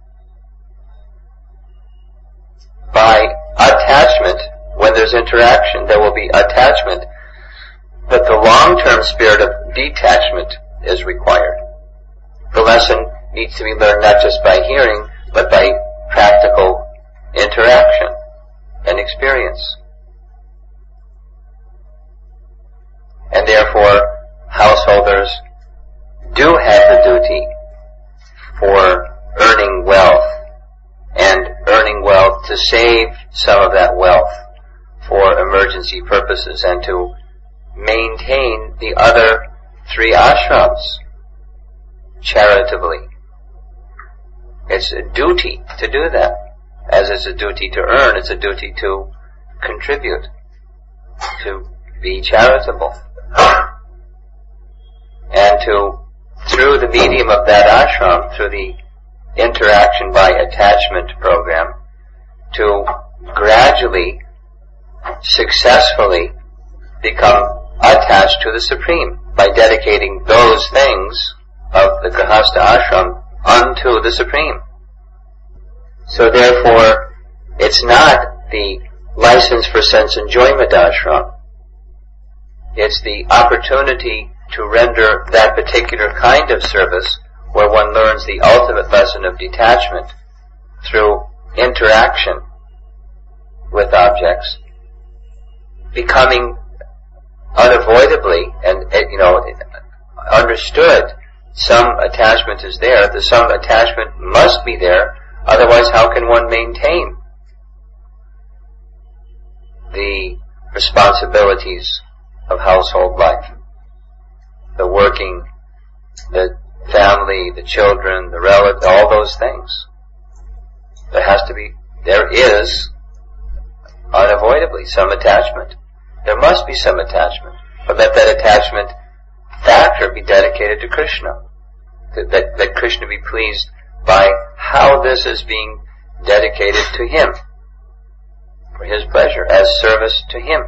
by attachment. When there's interaction, there will be attachment, but the long-term spirit of detachment is required. The lesson needs to be learned not just by hearing, but by practical interaction and experience. And therefore, householders do have the duty for earning wealth, and earning wealth to save some of that wealth for emergency purposes and to maintain the other three ashrams charitably. It's a duty to do that. As it's a duty to earn, it's a duty to contribute, to be charitable. And to, through the medium of that ashram, through the interaction by attachment program, to gradually, successfully become attached to the Supreme by dedicating those things of the Grihastha ashram unto the Supreme. So therefore, it's not the license for sense enjoyment ashram. It's the opportunity to render that particular kind of service where one learns the ultimate lesson of detachment through interaction with objects, becoming unavoidably and, you know, understood. Some attachment is there. The some attachment must be there. Otherwise, how can one maintain the responsibilities of household life? The working, the family, the children, the relatives, all those things. There has to be, there is unavoidably some attachment. There must be some attachment. But let that attachment factor be dedicated to Krishna. That, that, that Krishna be pleased by how this is being dedicated to Him. For His pleasure, as service to Him.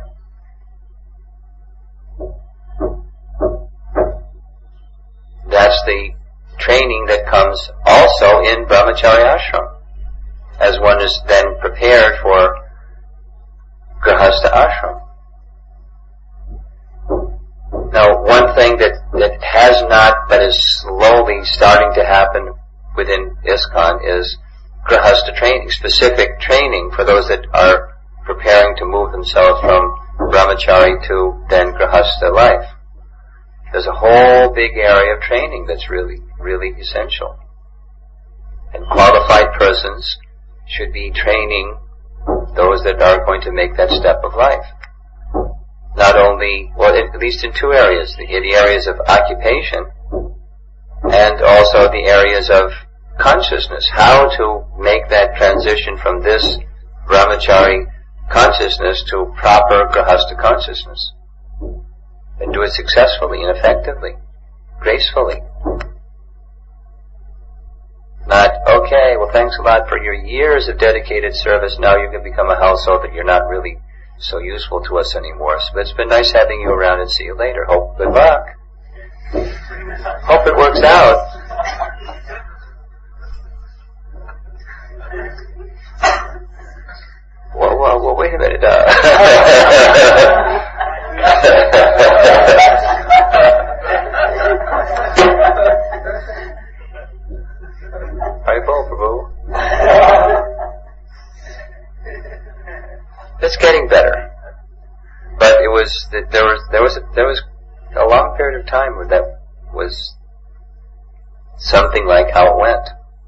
That's the training that comes also in Brahmacharya ashram, as one is then prepared for Grihastha ashram. Now, one thing that, that has not, but is slowly starting to happen within ISKCON is Grihastha training, specific training for those that are preparing to move themselves from brahmachari to then grihastha life. There's a whole big area of training that's really, really essential. And qualified persons should be training those that are going to make that step of life. Not only, well, at least in two areas, the, the areas of occupation and also the areas of consciousness. How to make that transition from this brahmachari consciousness to proper grihastha consciousness. And do it successfully and effectively, gracefully. Not, okay, well thanks a lot for your years of dedicated service, now you can become a household, but you're not really so useful to us anymore. So it's been nice having you around and see you later. Hope, good luck. Hope it works out. Well, well, well wait a minute. Uh, Prabhu. It's getting better, but it was there was there was a, there was a long period of time where that was something like how it went.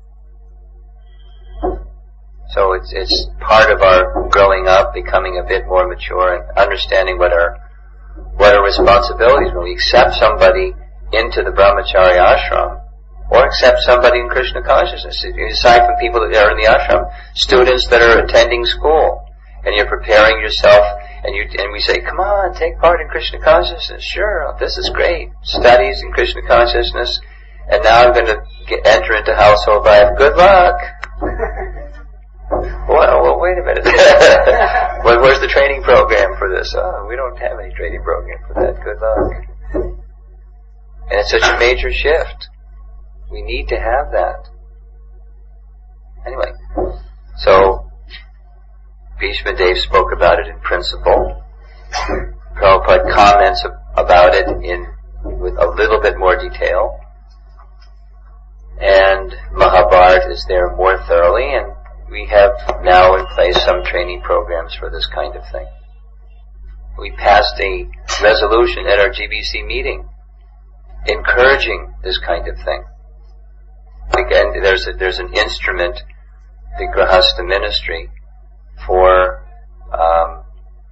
So it's it's part of our growing up, becoming a bit more mature, and understanding what our what our responsibilities when we accept somebody into the brahmachari ashram. Or accept somebody in Krishna consciousness. Aside from people that are in the ashram, students that are attending school, and you're preparing yourself, and you and we say, "Come on, take part in Krishna consciousness." Sure, this is great. Studies in Krishna consciousness, and now I'm going to get, enter into household life. Good luck. Well, well, wait a minute. well, where's the training program for this? Oh, we don't have any training program for that. Good luck. And it's such a major shift. We need to have that. Anyway, so Bhishma Dev spoke about it in principle. Prabhupada comments about it in with a little bit more detail. And Mahabharata is there more thoroughly, and we have now in place some training programs for this kind of thing. We passed a resolution at our G B C meeting encouraging this kind of thing. Again, there's a, there's an instrument, the Grihastha ministry, for um,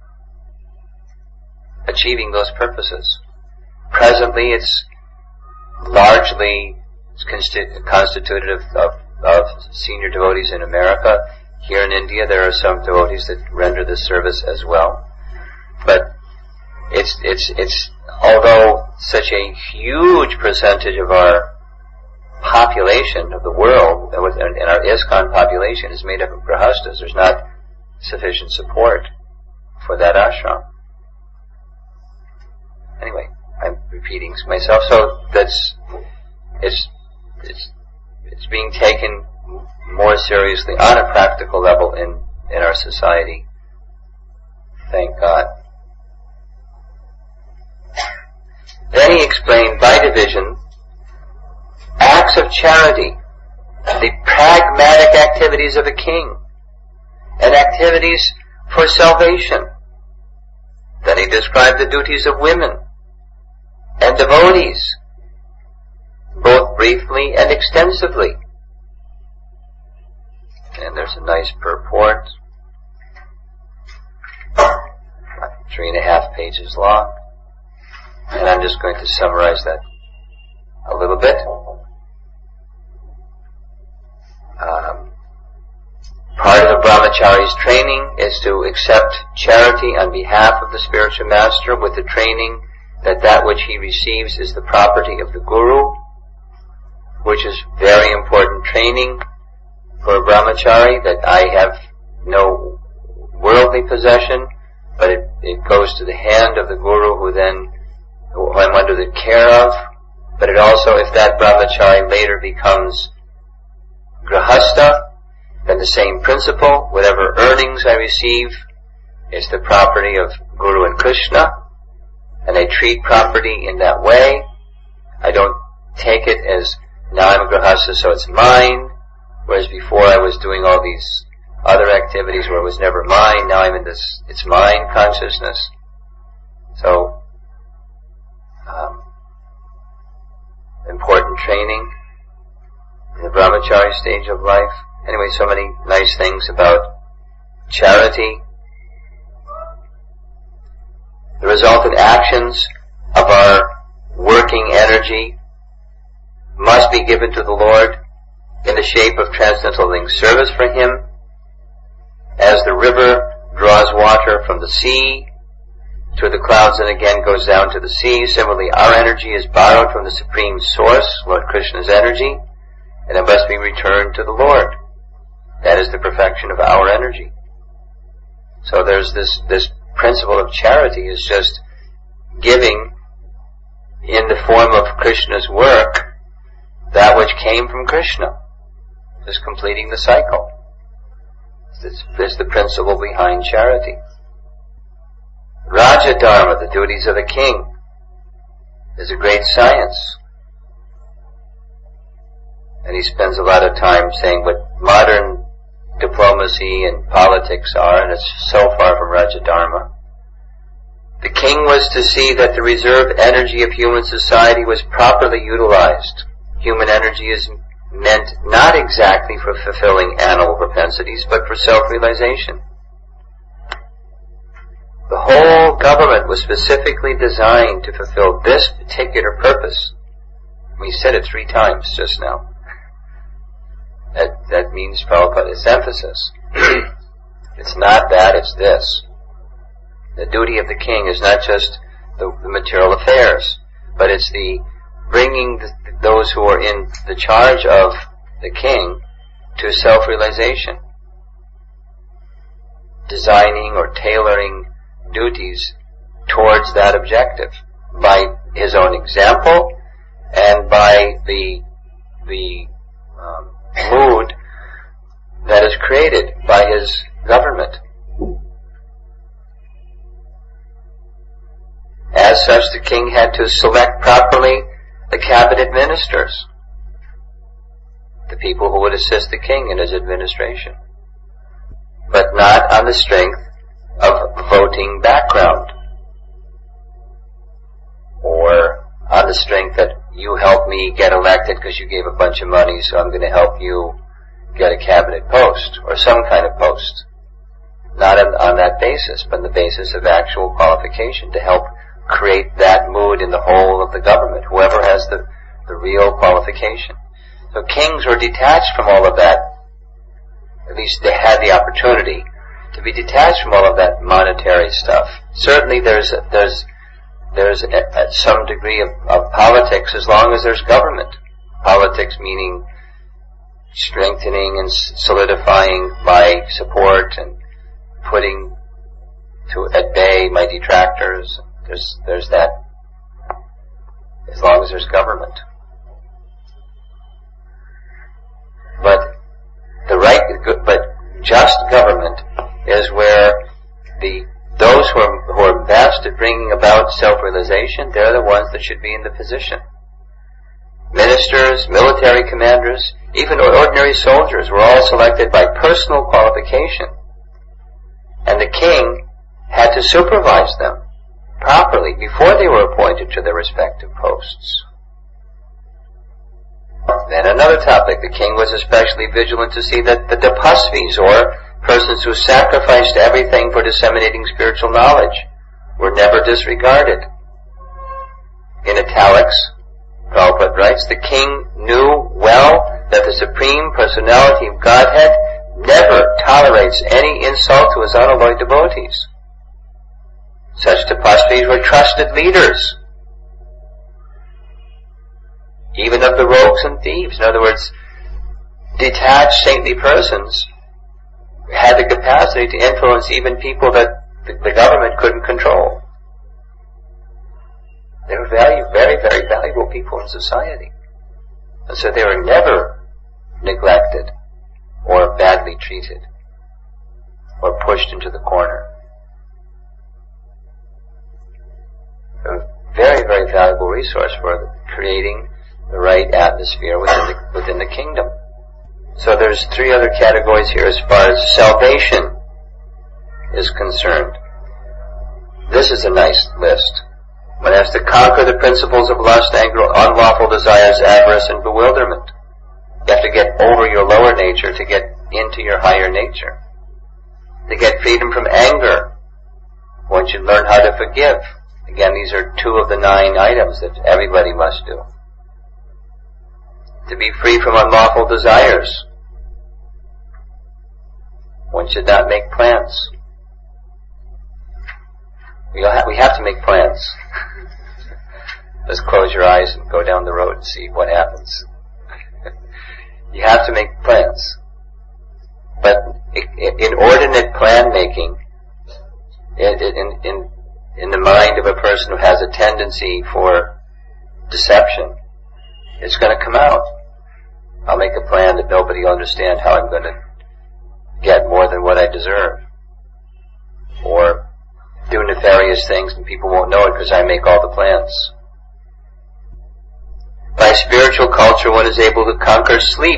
achieving those purposes. Presently, it's largely consti- constituted of, of, of senior devotees in America. Here in India, there are some devotees that render this service as well. But it's it's it's although such a huge percentage of our population of the world, and our ISKCON population is made up of grihasthas, there's not sufficient support for that ashram. Anyway, I'm repeating myself, so that's it's it's it's being taken more seriously on a practical level in in our society. Thank God. Then he explained by division acts of charity, the pragmatic activities of a king, and activities for salvation. Then he described the duties of women and devotees, both briefly and extensively. And there's a nice purport, three and a half pages long, and I'm just going to summarize that a little bit. Um, part of the brahmachari's training is to accept charity on behalf of the spiritual master with the training that that which he receives is the property of the guru, which is very important training for a brahmachari, that I have no worldly possession, but it, it goes to the hand of the guru who then, who I'm under the care of. But it also, if that brahmachari later becomes grihastha, then the same principle, whatever earnings I receive is the property of Guru and Krishna, and I treat property in that way. I don't take it as, now I'm a grihastha so it's mine, Whereas before I was doing all these other activities where it was never mine, now I'm in this, it's mine consciousness. So, um, important training in the brahmachari stage of life. Anyway, so many nice things about charity. The resultant actions of our working energy must be given to the Lord in the shape of transcendental living service for Him. As the river draws water from the sea to the clouds and again goes down to the sea, similarly our energy is borrowed from the Supreme Source, Lord Krishna's energy, and it must be returned to the Lord. That is the perfection of our energy. So there's this, this principle of charity is just giving in the form of Krishna's work that which came from Krishna. Just completing the cycle. This is the principle behind charity. Raja Dharma, the duties of the king, is a great science. And he spends a lot of time saying what modern diplomacy and politics are, and it's so far from Raja Dharma. The king was to see that the reserve energy of human society was properly utilized. Human energy is meant not exactly for fulfilling animal propensities, but for self-realization. The whole government was specifically designed to fulfill this particular purpose. We said it three times just now. That, that means Prabhupada's emphasis. It's not that, it's this. The duty of the king is not just the, the material affairs, but it's the bringing the, those who are in the charge of the king to self-realization. Designing or tailoring duties towards that objective by his own example and by the the um, mood that is created by his government. As such, the king had to select properly the cabinet ministers, the people who would assist the king in his administration, but not on the strength of voting background, or on the strength that you helped me get elected because you gave a bunch of money, so I'm going to help you get a cabinet post, or some kind of post. Not on, on that basis, but on the basis of actual qualification to help create that mood in the whole of the government, whoever has the, the real qualification. So kings were detached from all of that. At least they had the opportunity to be detached from all of that monetary stuff. Certainly there's there's there's a, a some degree of, of politics as long as there's government. Politics meaning strengthening and solidifying my support and putting to at bay my detractors. There's there's that as long as there's government. But the right, but just government is where the those who are, who are best at bringing about self-realization, they're the ones that should be in the position. Ministers, military commanders, even ordinary soldiers were all selected by personal qualification, and the king had to supervise them properly before they were appointed to their respective posts. Then another topic, the king was especially vigilant to see that the tapasvis, or persons who sacrificed everything for disseminating spiritual knowledge, were never disregarded. In italics, Prabhupada writes, the king knew well that the Supreme Personality of Godhead never tolerates any insult to his unalloyed devotees. Such tapasvis were trusted leaders, even of the rogues and thieves. In other words, detached saintly persons had the capacity to influence even people that the, the government couldn't control. They were value, very, very valuable people in society. And so they were never neglected or badly treated or pushed into the corner. A very, very valuable resource for creating the right atmosphere within the, within the kingdom. So there's three other categories here as far as salvation is concerned. This is a nice list. One has to conquer the principles of lust, anger, unlawful desires, avarice, and bewilderment. You have to get over your lower nature to get into your higher nature. To get freedom from anger, one should learn how to forgive. Again, these are two of the nine items that everybody must do. To be free from unlawful desires, one should not make plans. We have, we have to make plans. Let's close your eyes and go down the road and see what happens. You have to make plans. But inordinate plan making, in, in, in, in the mind of a person who has a tendency for deception, it's going to come out. I'll make a plan that nobody will understand how I'm going to get more than what I deserve. Or do nefarious things and people won't know it because I make all the plans. By spiritual culture, one is able to conquer sleep.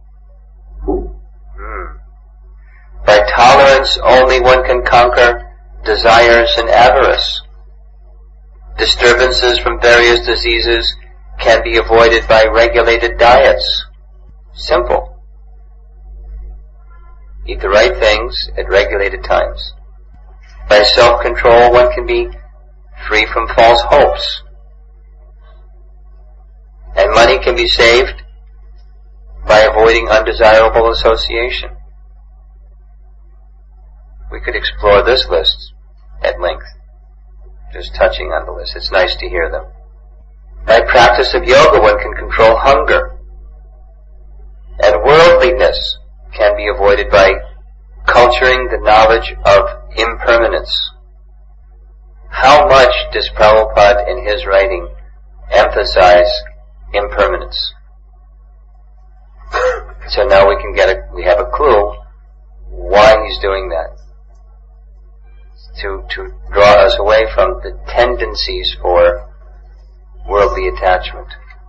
Hmm. By tolerance, only one can conquer desires and avarice. Disturbances from various diseases can be avoided by regulated diets. Simple. Eat the right things at regulated times. By self-control, one can be free from false hopes. And money can be saved by avoiding undesirable association. We could explore this list at length, just touching on the list. It's nice to hear them. By practice of yoga, one can control hunger. And worldliness can be avoided by culturing the knowledge of impermanence. How much does Prabhupada in his writing emphasize impermanence? So now we can get a, we have a clue why he's doing that. To, to draw us away from the tendencies for worldly attachment.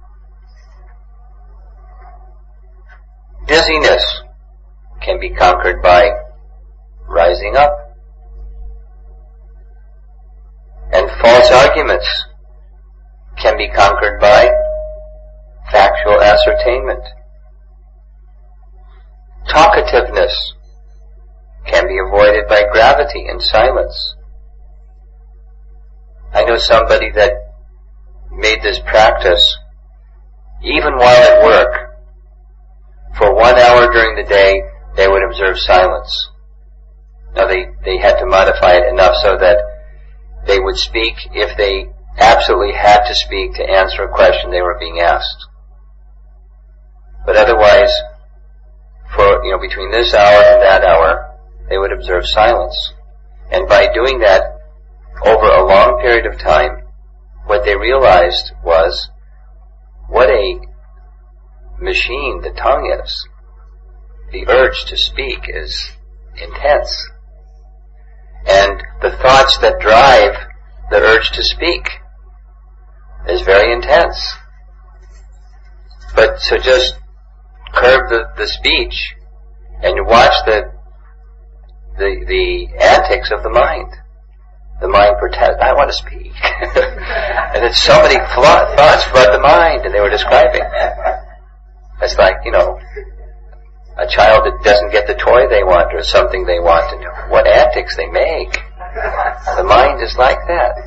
Dizziness can be conquered by rising up. And false arguments can be conquered by factual ascertainment. Talkativeness can be avoided by gravity and silence. I know somebody that made this practice even while at work. For one hour during the day, they would observe silence. Now they, they had to modify it enough so that they would speak if they absolutely had to speak to answer a question they were being asked. But otherwise, for, you know, between this hour and that hour, they would observe silence. And by doing that over a long period of time, what they realized was what a machine the tongue is. The urge to speak is intense. And the thoughts that drive the urge to speak is very intense. But so just curb the, the speech and watch the, the, the antics of the mind. The mind protests, I want to speak. And then so many fl- thoughts flood the mind, and they were describing. It's like, you know, a child that doesn't get the toy they want or something they want, and what antics they make. The mind is like that.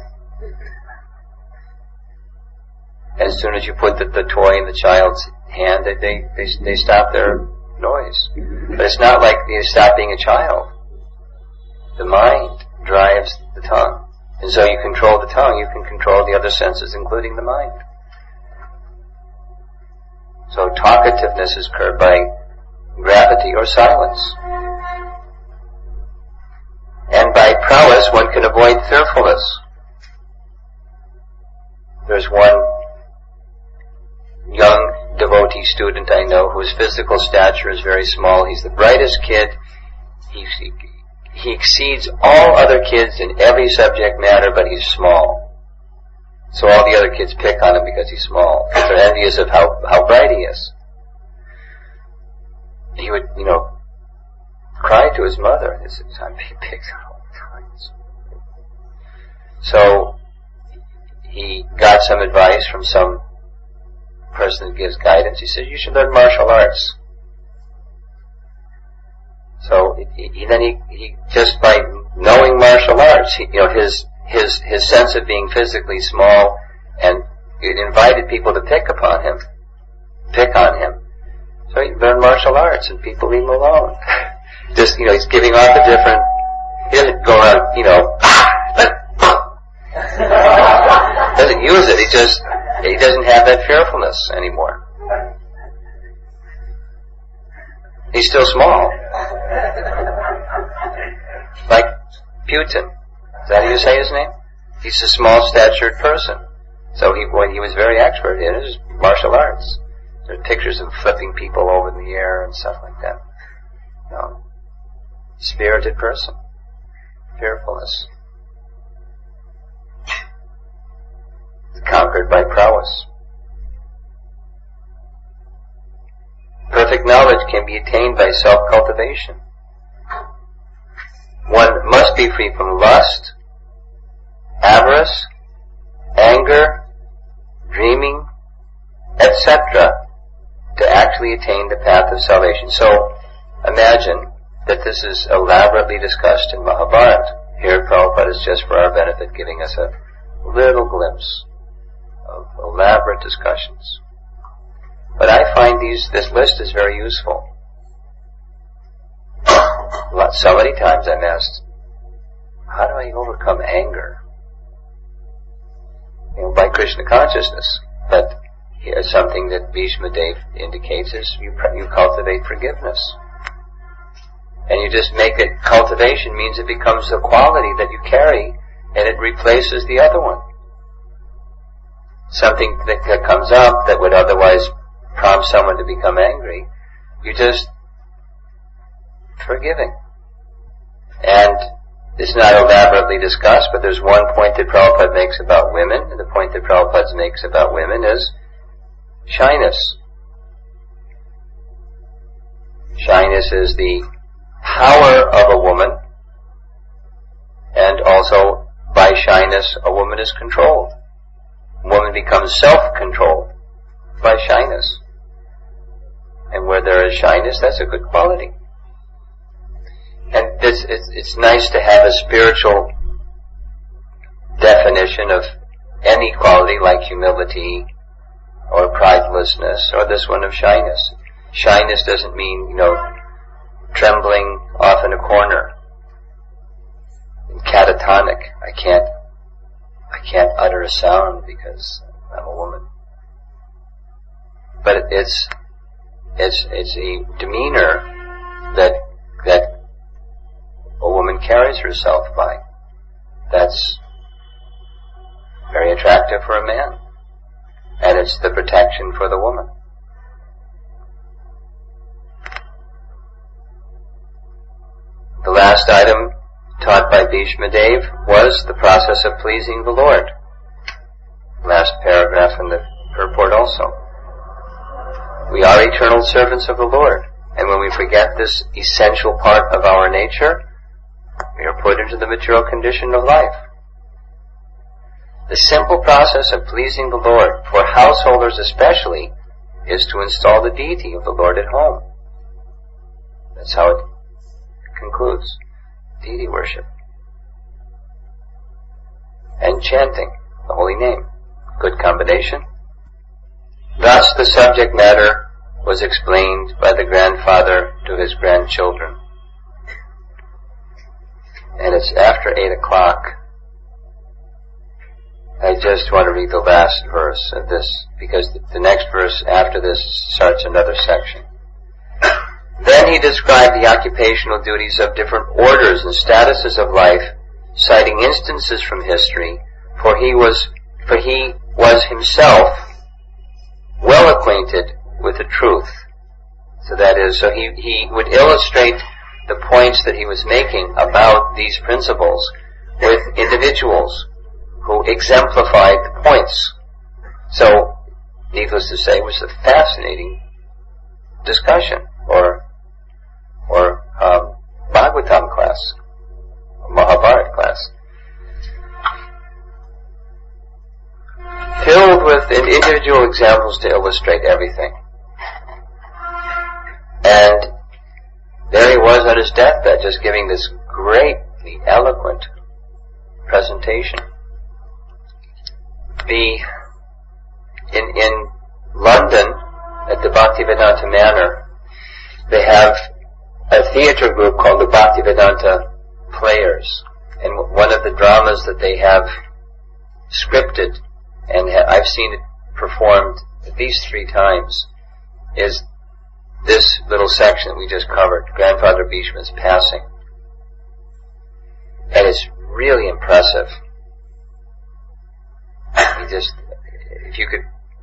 As soon as you put the, the toy in the child's hand, they, they, they, they stop their noise. But it's not like you stop being a child. The mind drives the tongue. And so you control the tongue, you can control the other senses, including the mind. So talkativeness is curbed by gravity or silence. And by prowess, one can avoid fearfulness. There's one young devotee student I know whose physical stature is very small. He's the brightest kid. He, he, he exceeds all other kids in every subject matter, but he's small. So all the other kids pick on him because he's small. They're envious of how, how bright he is. he would, you know, cry to his mother. He said, I'm being picked on all the time. So he got some advice from some person that gives guidance. He said, you should learn martial arts. So he, he, then he, he, just by knowing martial arts, he, you know, his, his, his sense of being physically small, and it invited people to pick upon him, pick on him. So he learned martial arts, and people leave him alone. Just, you know, he's giving off a different, he doesn't go around, you know, doesn't use it, he just, he doesn't have that fearfulness anymore. He's still small. Like Putin. Is that how you say his name? He's a small statured person. So he, when he was very expert in his martial arts. There are pictures of flipping people over in the air and stuff like that. You know, spirited person. Fearfulness. Conquered by prowess. Perfect knowledge can be attained by self-cultivation. One must be free from lust, avarice, anger, dreaming, et cetera to actually attain the path of salvation. So, imagine that this is elaborately discussed in Mahabharata. Here Prabhupada is just for our benefit giving us a little glimpse of elaborate discussions. But I find these, this list is very useful. So many times I'm asked, how do I overcome anger? You know, by Krishna consciousness. But here's something that Bhishma Dev indicates is you, you cultivate forgiveness. And you just make it, cultivation means it becomes a quality that you carry and it replaces the other one. Something that, that comes up that would otherwise prompt someone to become angry, you just forgiving. And it's not elaborately discussed, but there's one point that Prabhupada makes about women, and the point that Prabhupada makes about women is shyness. Shyness is the power of a woman, and also by shyness a woman is controlled. A woman becomes self-controlled by shyness. And where there is shyness, that's a good quality. And it's, it's, it's nice to have a spiritual definition of any quality like humility or pridelessness or this one of shyness. Shyness doesn't mean, you know, trembling off in a corner. And catatonic. I can't, I can't utter a sound because I'm a woman. But it's, it's, it's a demeanor that, that a woman carries herself by. That's very attractive for a man. And it's the protection for the woman. The last item taught by Bhishma Dev was the process of pleasing the Lord. Last paragraph in the purport also. We are eternal servants of the Lord, and when we forget this essential part of our nature, we are put into the material condition of life. The simple process of pleasing the Lord, for householders especially, is to install the deity of the Lord at home. That's how it concludes. Deity worship. And chanting the holy name. Good combination. Thus the subject matter was explained by the grandfather to his grandchildren. And it's after eight o'clock. I just want to read the last verse of this, because the next verse after this starts another section. Then he described the occupational duties of different orders and statuses of life, citing instances from history, for he was, for he was himself well acquainted with the truth. So that is, so he, he would illustrate the points that he was making about these principles with individuals who exemplified the points. So, needless to say, it was a fascinating discussion, or of individual examples to illustrate everything. And there he was on his deathbed, just giving this greatly eloquent presentation. The in in London at the Bhaktivedanta Manor, they have a theatre group called the Bhaktivedanta Players, and one of the dramas that they have scripted, and ha- I've seen it performed at least three times, is this little section that we just covered, Grandfather Bhishma's passing. And it's really impressive. You just, if you could,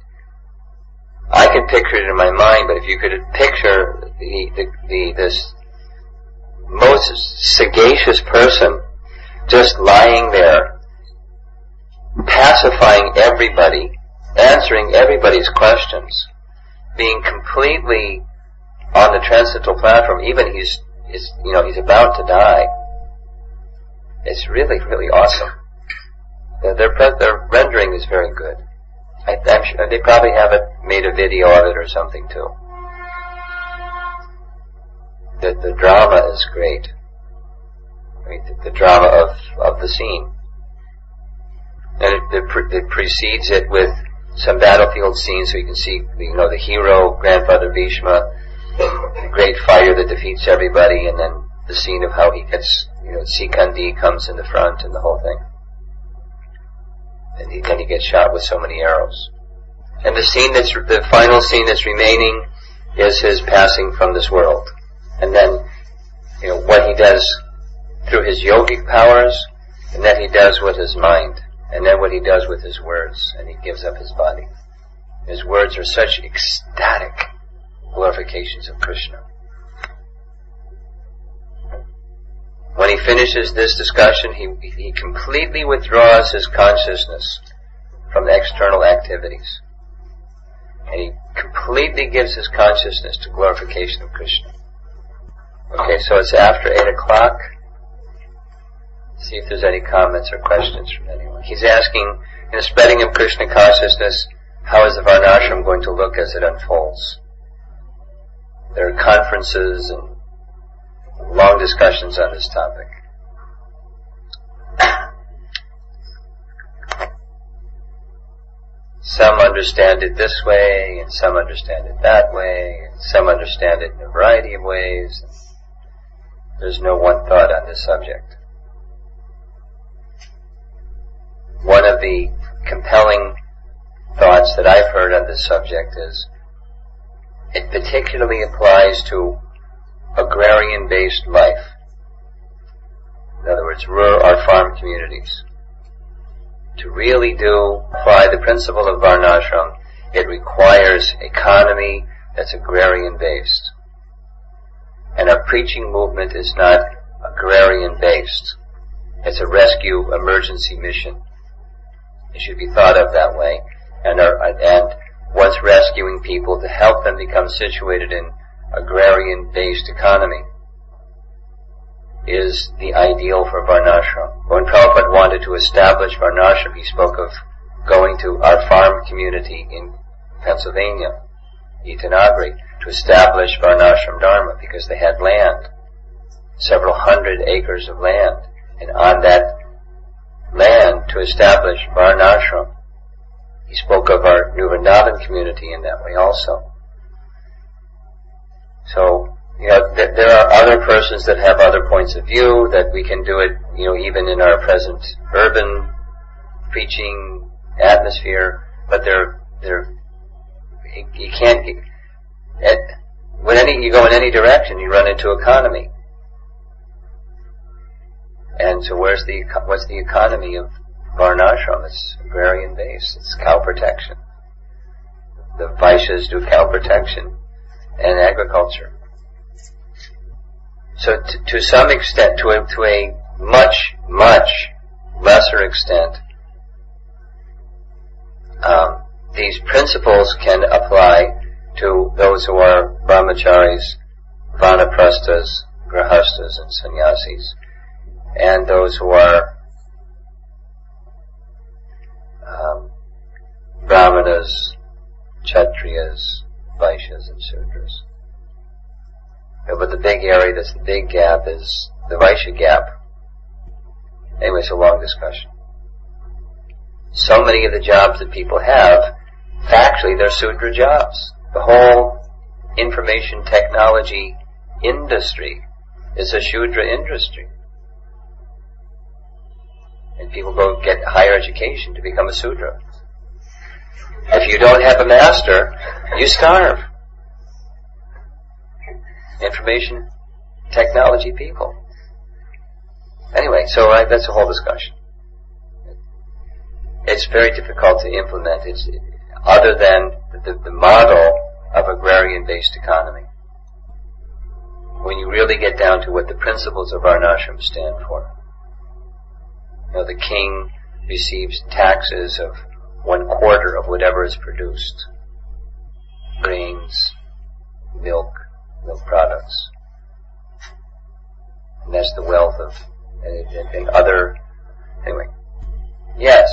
I could picture it in my mind, but if you could picture the, the, the this most sagacious person just lying there, pacifying everybody, answering everybody's questions, being completely on the transcendental platform, even he's, he's, you know, he's about to die. It's really, really awesome. Their, their, their rendering is very good. I, I'm sure they probably have it, made a video of it or something too. The, the drama is great. I mean, the, the drama of, of the scene. And it, it, it precedes it with some battlefield scenes, so you can see, you know, the hero, Grandfather Bhishma, the great fighter that defeats everybody, and then the scene of how he gets, you know, Sikandi comes in the front and the whole thing. And he, then he gets shot with so many arrows. And the scene that's, the final scene that's remaining is his passing from this world. And then, you know, what he does through his yogic powers, and then he does with his mind, and then what he does with his words, and he gives up his body. His words are such ecstatic glorifications of Krishna. When he finishes this discussion, he, he completely withdraws his consciousness from the external activities. And he completely gives his consciousness to glorification of Krishna. Okay, so it's after eight o'clock. See if there's any comments or questions from anyone. He's asking, in the spreading of Krishna consciousness, how is the Varnashram going to look as it unfolds? There are conferences and long discussions on this topic. Some understand it this way, and some understand it that way, and some understand it in a variety of ways. There's no one thought on this subject. One of the compelling thoughts that I've heard on this subject is it particularly applies to agrarian-based life. In other words, rural or farm communities. To really do, apply the principle of Varnashram, it requires economy that's agrarian-based. And our preaching movement is not agrarian-based. It's a rescue emergency mission. It should be thought of that way. And, our, and once rescuing people, to help them become situated in agrarian-based economy is the ideal for Varnashram. When Prabhupada wanted to establish Varnashram, he spoke of going to our farm community in Pennsylvania, Itanagri, to establish Varnashram Dharma, because they had land, several hundred acres of land, and on that land to establish Varnashram. He spoke of our New Vrindavan community in that way also. So, you know, th- there are other persons that have other points of view, that we can do it, you know, even in our present urban preaching atmosphere, but they're, they're, you, you can't, at, when any, you go in any direction, you run into economy. And so where's the, what's the economy of Varnashram? It's agrarian based. It's cow protection. The Vaishyas do cow protection and agriculture. So to, to some extent, to a, to a much, much lesser extent, um, these principles can apply to those who are brahmacharis, vanaprasthas, grahastas, and sannyasis, and those who are um, brahmanas, Sudras. But the big area that's the big gap is the Vaishya gap. Anyway, it's a long discussion. So many of the jobs that people have, factually, they're Sudra jobs. The whole information technology industry is a Shudra industry. And people go get higher education to become a Sudra. If you don't have a master, you starve. Information technology people. Anyway, so I, that's a whole discussion. It's very difficult to implement. It's other than the, the model of agrarian-based economy. When you really get down to what the principles of Varnashram stand for. You know, the king receives taxes of one quarter of whatever is produced. Grains, milk, milk products. And that's the wealth of, and, and, and other, anyway. Yes.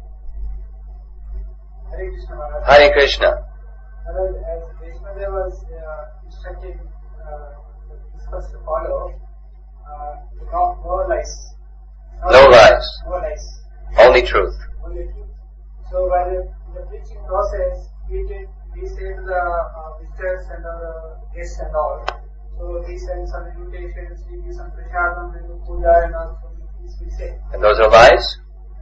Hare Krishna Maharaj. Hare Krishna. Maharaj, as Vaishnava was uh, instructed, uh, this was to follow, uh, no, no lies. No, no lies. No lies. Only truth. Only truth. So while in the preaching process, we did, we say to the uh, visitors and our guests and all, so we send some invitations, we give some prasadam and puja and all, so we say. And those are lies?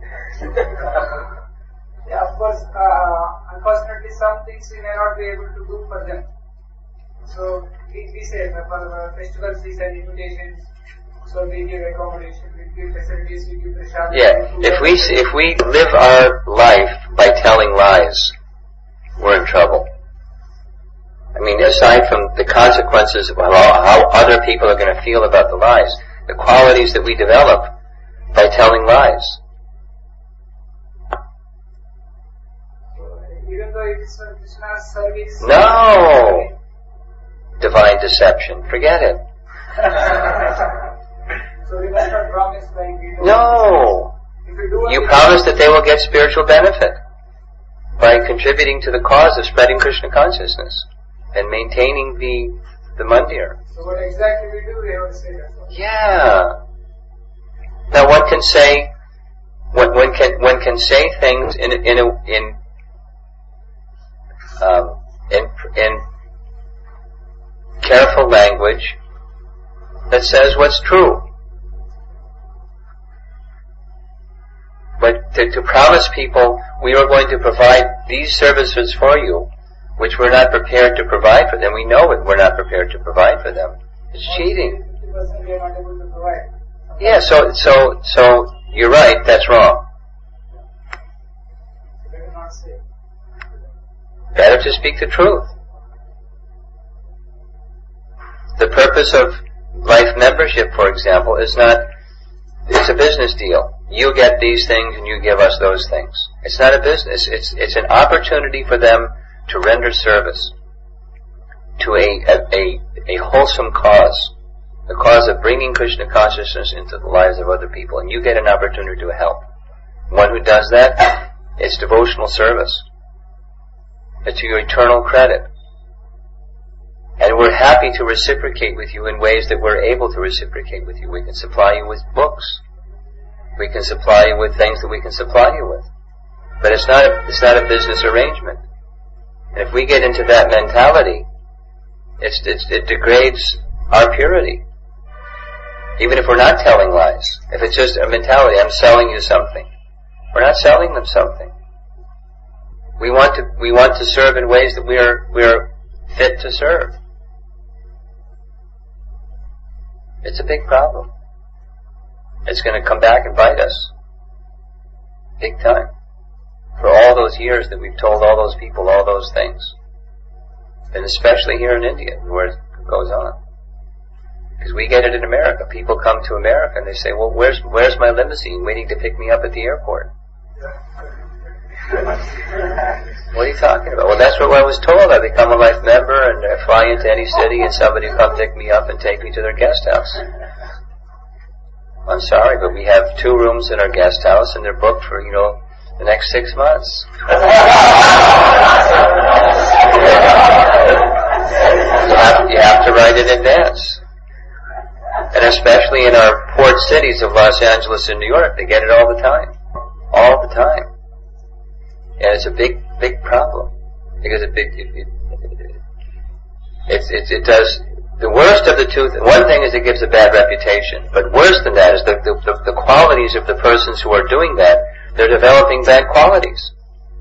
Yeah, of course, uh, unfortunately some things we may not be able to do for them. So we, we say for our festivals we send invitations, so we give accommodation, we give facilities, we give prashad. Yeah, if we if we live our life by telling lies, we're in trouble. I mean, aside from the consequences of how, how other people are going to feel about the lies, the qualities that we develop by telling lies. Even though it is Krishna's service. No! Divine deception. Forget it. So we must not promise like we do. No! If we do You promise that they will get spiritual benefit by contributing to the cause of spreading Krishna consciousness and maintaining the the mandir. So what exactly we do, we have to say that. Yeah. Now one can say, one, one can one can say things in in a, in um, in in careful language that says what's true. But to, to promise people we are going to provide these services for you, which we're not prepared to provide for them, we know it, we're not prepared to provide for them. It's cheating. fifty percent we are not able to provide. Yeah, so so so you're right, that's wrong. Better not say. Better to speak the truth. The purpose of life membership, for example, is not, it's a business deal. You get these things and you give us those things. It's not a business. It's it's an opportunity for them to render service to a a, a, a wholesome cause, the cause of bringing Krishna consciousness into the lives of other people, and you get an opportunity to help. One who does that, it's devotional service. It's to your eternal credit. And we're happy to reciprocate with you in ways that we're able to reciprocate with you. We can supply you with books. We can supply you with things that we can supply you with. But it's not a, it's not a business arrangement. And if we get into that mentality, it's, it's, it degrades our purity. Even if we're not telling lies. If it's just a mentality, I'm selling you something. We're not selling them something. We want to, we want to serve in ways that we are, we are fit to serve. It's a big problem. It's going to come back and bite us. Big time. For all those years that we've told all those people all those things. And especially here in India, where it goes on. Because we get it in America. People come to America and they say, well, where's, where's my limousine waiting to pick me up at the airport? What are you talking about? Well, that's what I was told. I become a life member and I fly into any city and somebody will come pick me up and take me to their guest house. I'm sorry, but we have two rooms in our guest house and they're booked for, you know, the next six months. You have, you have to write it in dance. And especially in our port cities of Los Angeles and New York, they get it all the time. All the time. And it's a big, big problem. Because it, it, it, it, it, it does, the worst of the two, one thing is it gives a bad reputation, but worse than that is the, the, the, the qualities of the persons who are doing that, they're developing bad qualities.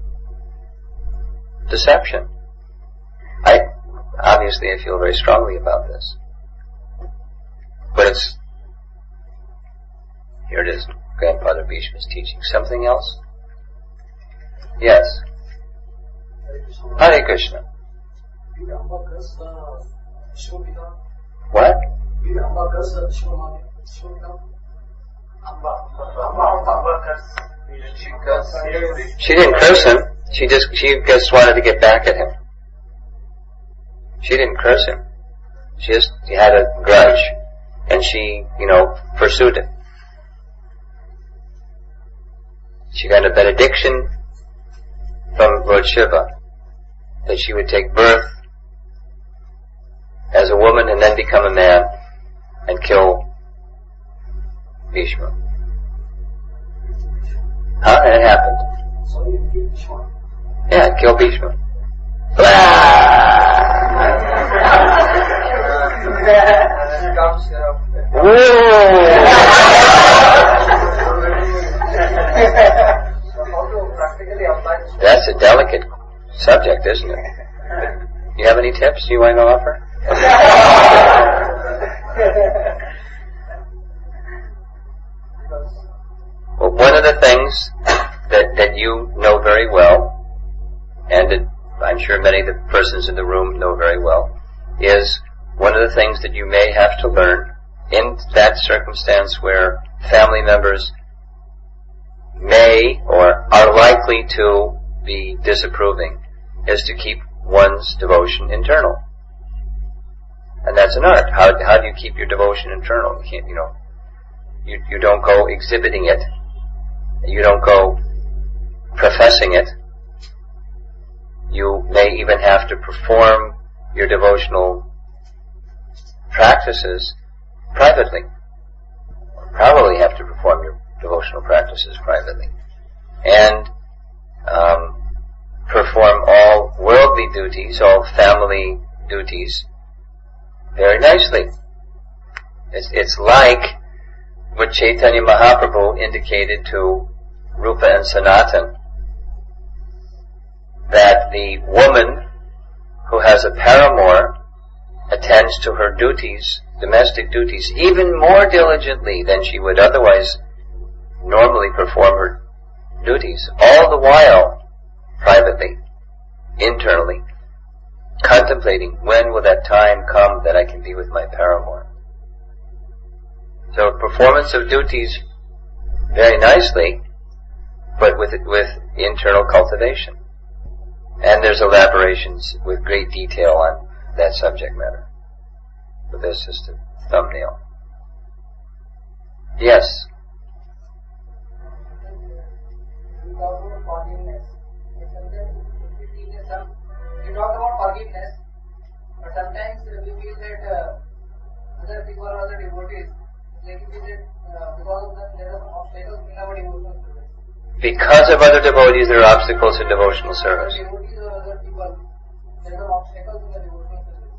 Deception. I, obviously I feel very strongly about this. But it's, here it is, Grandfather Bhishma's teaching. Something else? Yes. Hare Krishna. What? She didn't curse him. She just, she just wanted to get back at him. She didn't curse him. She just she had a grudge. And she, you know, pursued him. She got a benediction from Lord Shiva that she would take birth as a woman and then become a man and kill Bhishma. Huh? And it happened. Yeah, kill Bhishma. That's a delicate subject, isn't it? You have any tips you want to offer? Well, one of the things that, that you know very well, and that I'm sure many of the persons in the room know very well, is one of the things that you may have to learn in that circumstance where family members may or are likely to be disapproving, is to keep one's devotion internal. And that's an art. How, how do you keep your devotion internal? You can't, you know, you, you don't go exhibiting it. You don't go professing it. You may even have to perform your devotional practices privately. Probably have to perform your devotional practices privately. And um, perform all worldly duties, all family duties very nicely. It's, it's like what Chaitanya Mahaprabhu indicated to Rupa and Sanatan, that the woman who has a paramour attends to her duties, domestic duties, even more diligently than she would otherwise normally perform her duties, all the while privately, internally, contemplating when will that time come that I can be with my paramour. So performance of duties very nicely, but with with internal cultivation. And there's elaborations with great detail on that subject matter. But this is the thumbnail. Yes. You talk about forgiveness. You talk about forgiveness, but sometimes we feel that uh, other people or other devotees, they feel that uh, because of them there are some obstacles in our devotional service. Because of other devotees, there are obstacles in devotional service. Other devotees or other people, there are obstacles in the devotional service.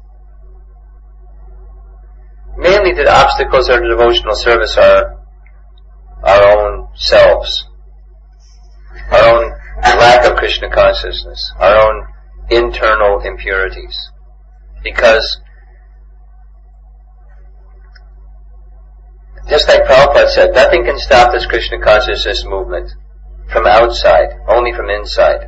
Mainly the obstacles in devotional service are our own selves, our own lack of Krishna consciousness, our own internal impurities. Because just like Prabhupada said, nothing can stop this Krishna consciousness movement from outside, only from inside.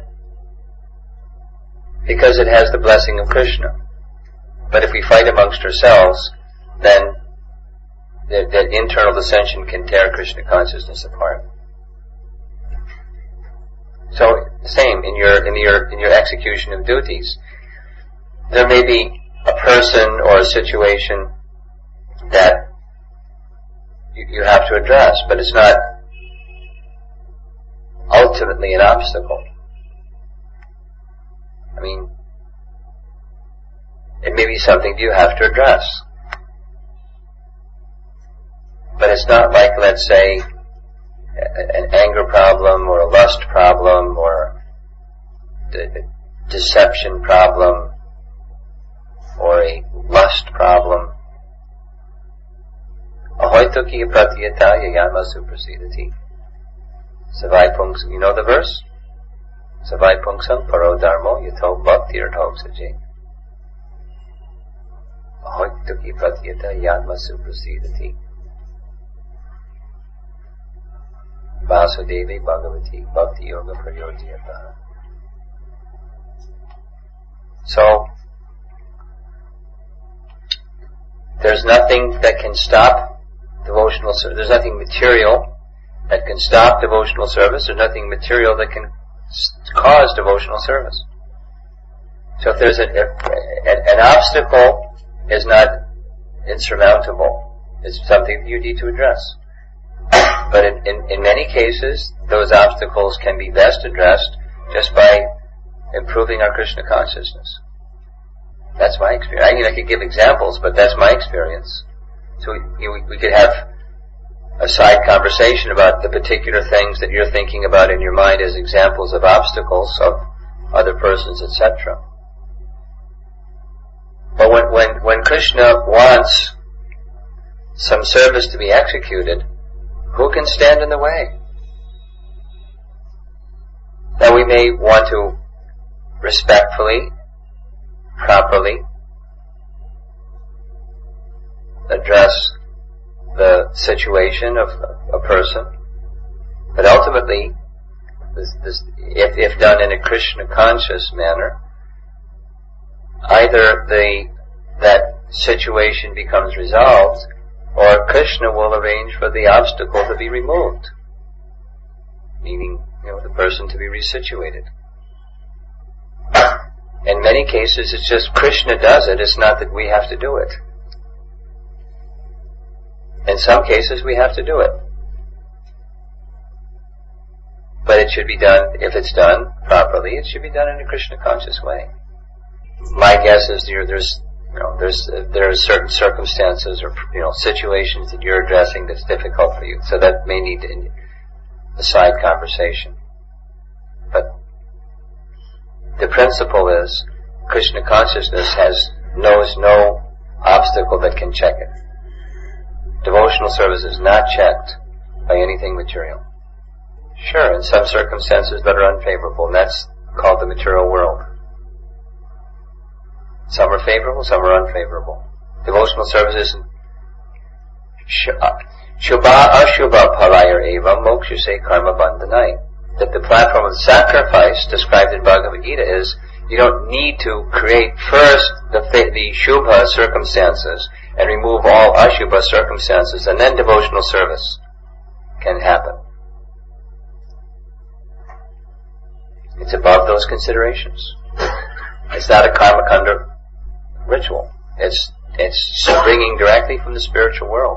Because it has the blessing of Krishna. But if we fight amongst ourselves, then that, that internal dissension can tear Krishna consciousness apart. So, same in your in your in your execution of duties. There may be a person or a situation that you, you have to address, but it's not ultimately an obstacle. I mean, it may may be something you have to address. But it's not like, let's say, an anger problem or a lust problem or a deception problem or a lust problem. Ahoituki pratyata yayama suprasidati. Savai punksam, you know the verse? Savai punksam paro dharmo yato bhakti ardhok saji. Ahoituki pratyata yayama suprasidati. Vasudevi Bhagavati Bhakti Yoga Prayogyata. So, there's nothing that can stop devotional service. There's nothing material that can stop devotional service. There's nothing material that can cause devotional service. So if there's a, if an obstacle is not insurmountable, it's something you need to address. But in, in, in many cases, those obstacles can be best addressed just by improving our Krishna consciousness. That's my experience. I mean, I could give examples, but that's my experience. So we, we, we could have a side conversation about the particular things that you're thinking about in your mind as examples of obstacles of other persons, et cetera. But when, when, when Krishna wants some service to be executed, who can stand in the way? Now we may want to respectfully, properly address the situation of a person, but ultimately, this, this, if, if done in a Krishna conscious manner, either the that situation becomes resolved, or Krishna will arrange for the obstacle to be removed, meaning, you know, the person to be resituated. In many cases, it's just Krishna does it. It's not that we have to do it. In some cases, we have to do it. But it should be done, if it's done properly, it should be done in a Krishna conscious way. My guess is there, there's You know, there's uh, there are certain circumstances or you know situations that you're addressing that's difficult for you, so that may need a side conversation. But the principle is Krishna consciousness has knows no obstacle that can check it. Devotional service is not checked by anything material. Sure, in some circumstances that are unfavorable, and that's called the material world. Some are favorable, some are unfavorable. Devotional service isn't Shubha Ashubha Palayar Eva Mokshase Karma Bandhanai. That the platform of sacrifice described in Bhagavad Gita is you don't need to create first the, the Shubha circumstances and remove all Ashubha circumstances, and then devotional service can happen. It's above those considerations. It's not a karma kanda ritual. It's it's bringing directly from the spiritual world.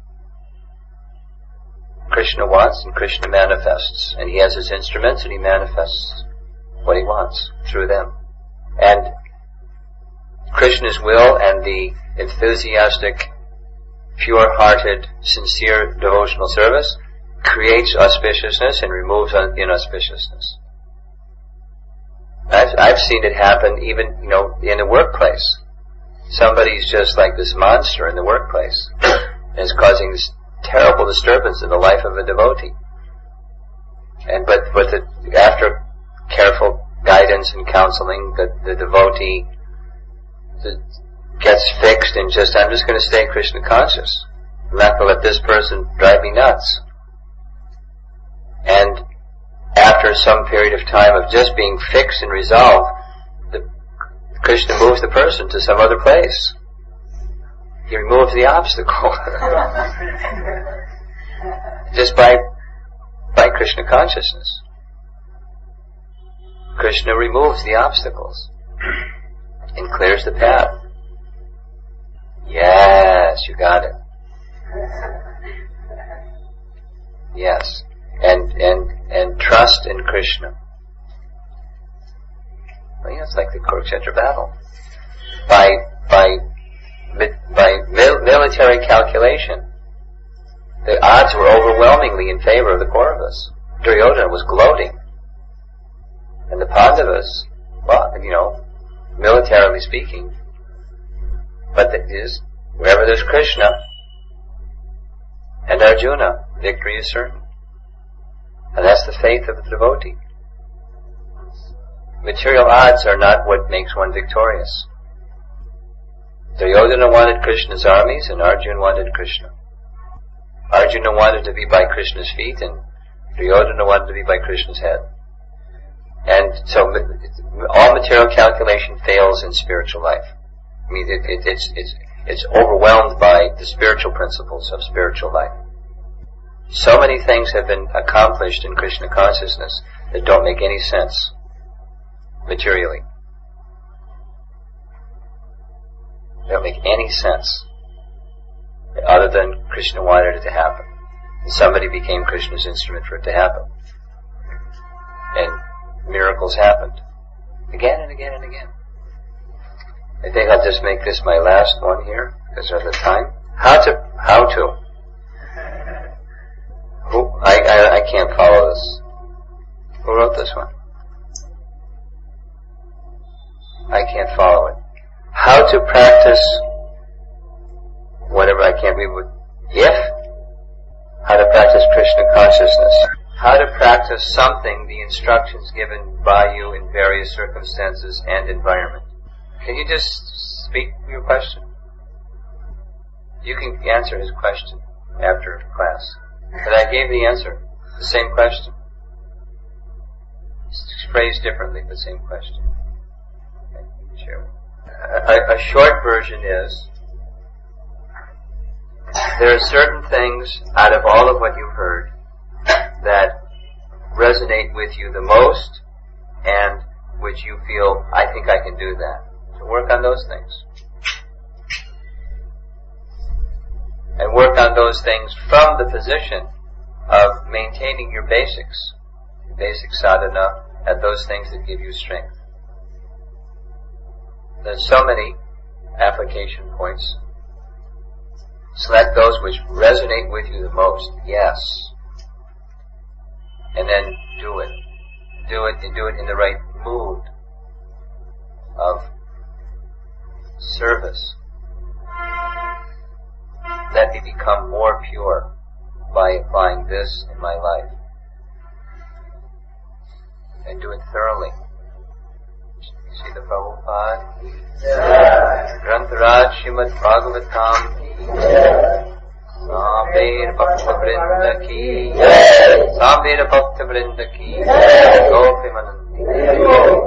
Krishna wants and Krishna manifests, and he has his instruments and he manifests what he wants through them. And Krishna's will and the enthusiastic, pure-hearted, sincere devotional service creates auspiciousness and removes inauspiciousness. I've, I've seen it happen even, you know, in the workplace. Somebody's just like this monster in the workplace and is causing this terrible disturbance in the life of a devotee. And but but the, after careful guidance and counseling, the, the devotee the, gets fixed and just, I'm just going to stay Krishna conscious. I'm not going to let this person drive me nuts. And after some period of time of just being fixed and resolved, the, Krishna moves the person to some other place. He removes the obstacle. Just by by Krishna consciousness. Krishna removes the obstacles and clears the path. Yes, you got it. Yes. And and and trust in Krishna. Well, yeah, it's like the Kurukshetra battle. By by by mil- military calculation, the odds were overwhelmingly in favor of the Kauravas. Duryodhana was gloating. And the Pandavas, well, you know, militarily speaking, but it is, wherever there's Krishna and Arjuna, victory is certain. And that's the faith of the devotee. Material odds are not what makes one victorious. Duryodhana wanted Krishna's armies and Arjuna wanted Krishna. Arjuna wanted to be by Krishna's feet and Duryodhana wanted to be by Krishna's head. And so all material calculation fails in spiritual life. I mean, it, it, it's, it's, it's overwhelmed by the spiritual principles of spiritual life. So many things have been accomplished in Krishna consciousness that don't make any sense materially. They don't make any sense other than Krishna wanted it to happen. And somebody became Krishna's instrument for it to happen. And miracles happened. Again and again and again. I think I'll just make this my last one here, because of the time. How to, how to. Who, I, I, I can't follow this. Who wrote this one? I can't follow it. How to practice whatever, I can't read what, if? How to practice Krishna consciousness. How to practice something, the instructions given by you in various circumstances and environment. Can you just speak your question? You can answer his question after class. But I gave the answer. The same question. It's phrased differently, the same question. Okay, sure. A, a short version is, there are certain things out of all of what you've heard that resonate with you the most and which you feel, I think I can do that. So work on those things. And work on those things from the position of maintaining your basics, your basic sadhana, and those things that give you strength. There's so many application points. Select those which resonate with you the most. Yes. And then do it. Do it and do it in the right mood of service. Let me become more pure by applying this in my life. And do it thoroughly. See the Prabhupada? Yeah. Grantaraj Srimad Bhagavatam ki. Yeah. Samveda Bhakta Vrinda ki. Yeah. Samveda Bhakta Vrinda ki. Yeah. Gopi Manandi.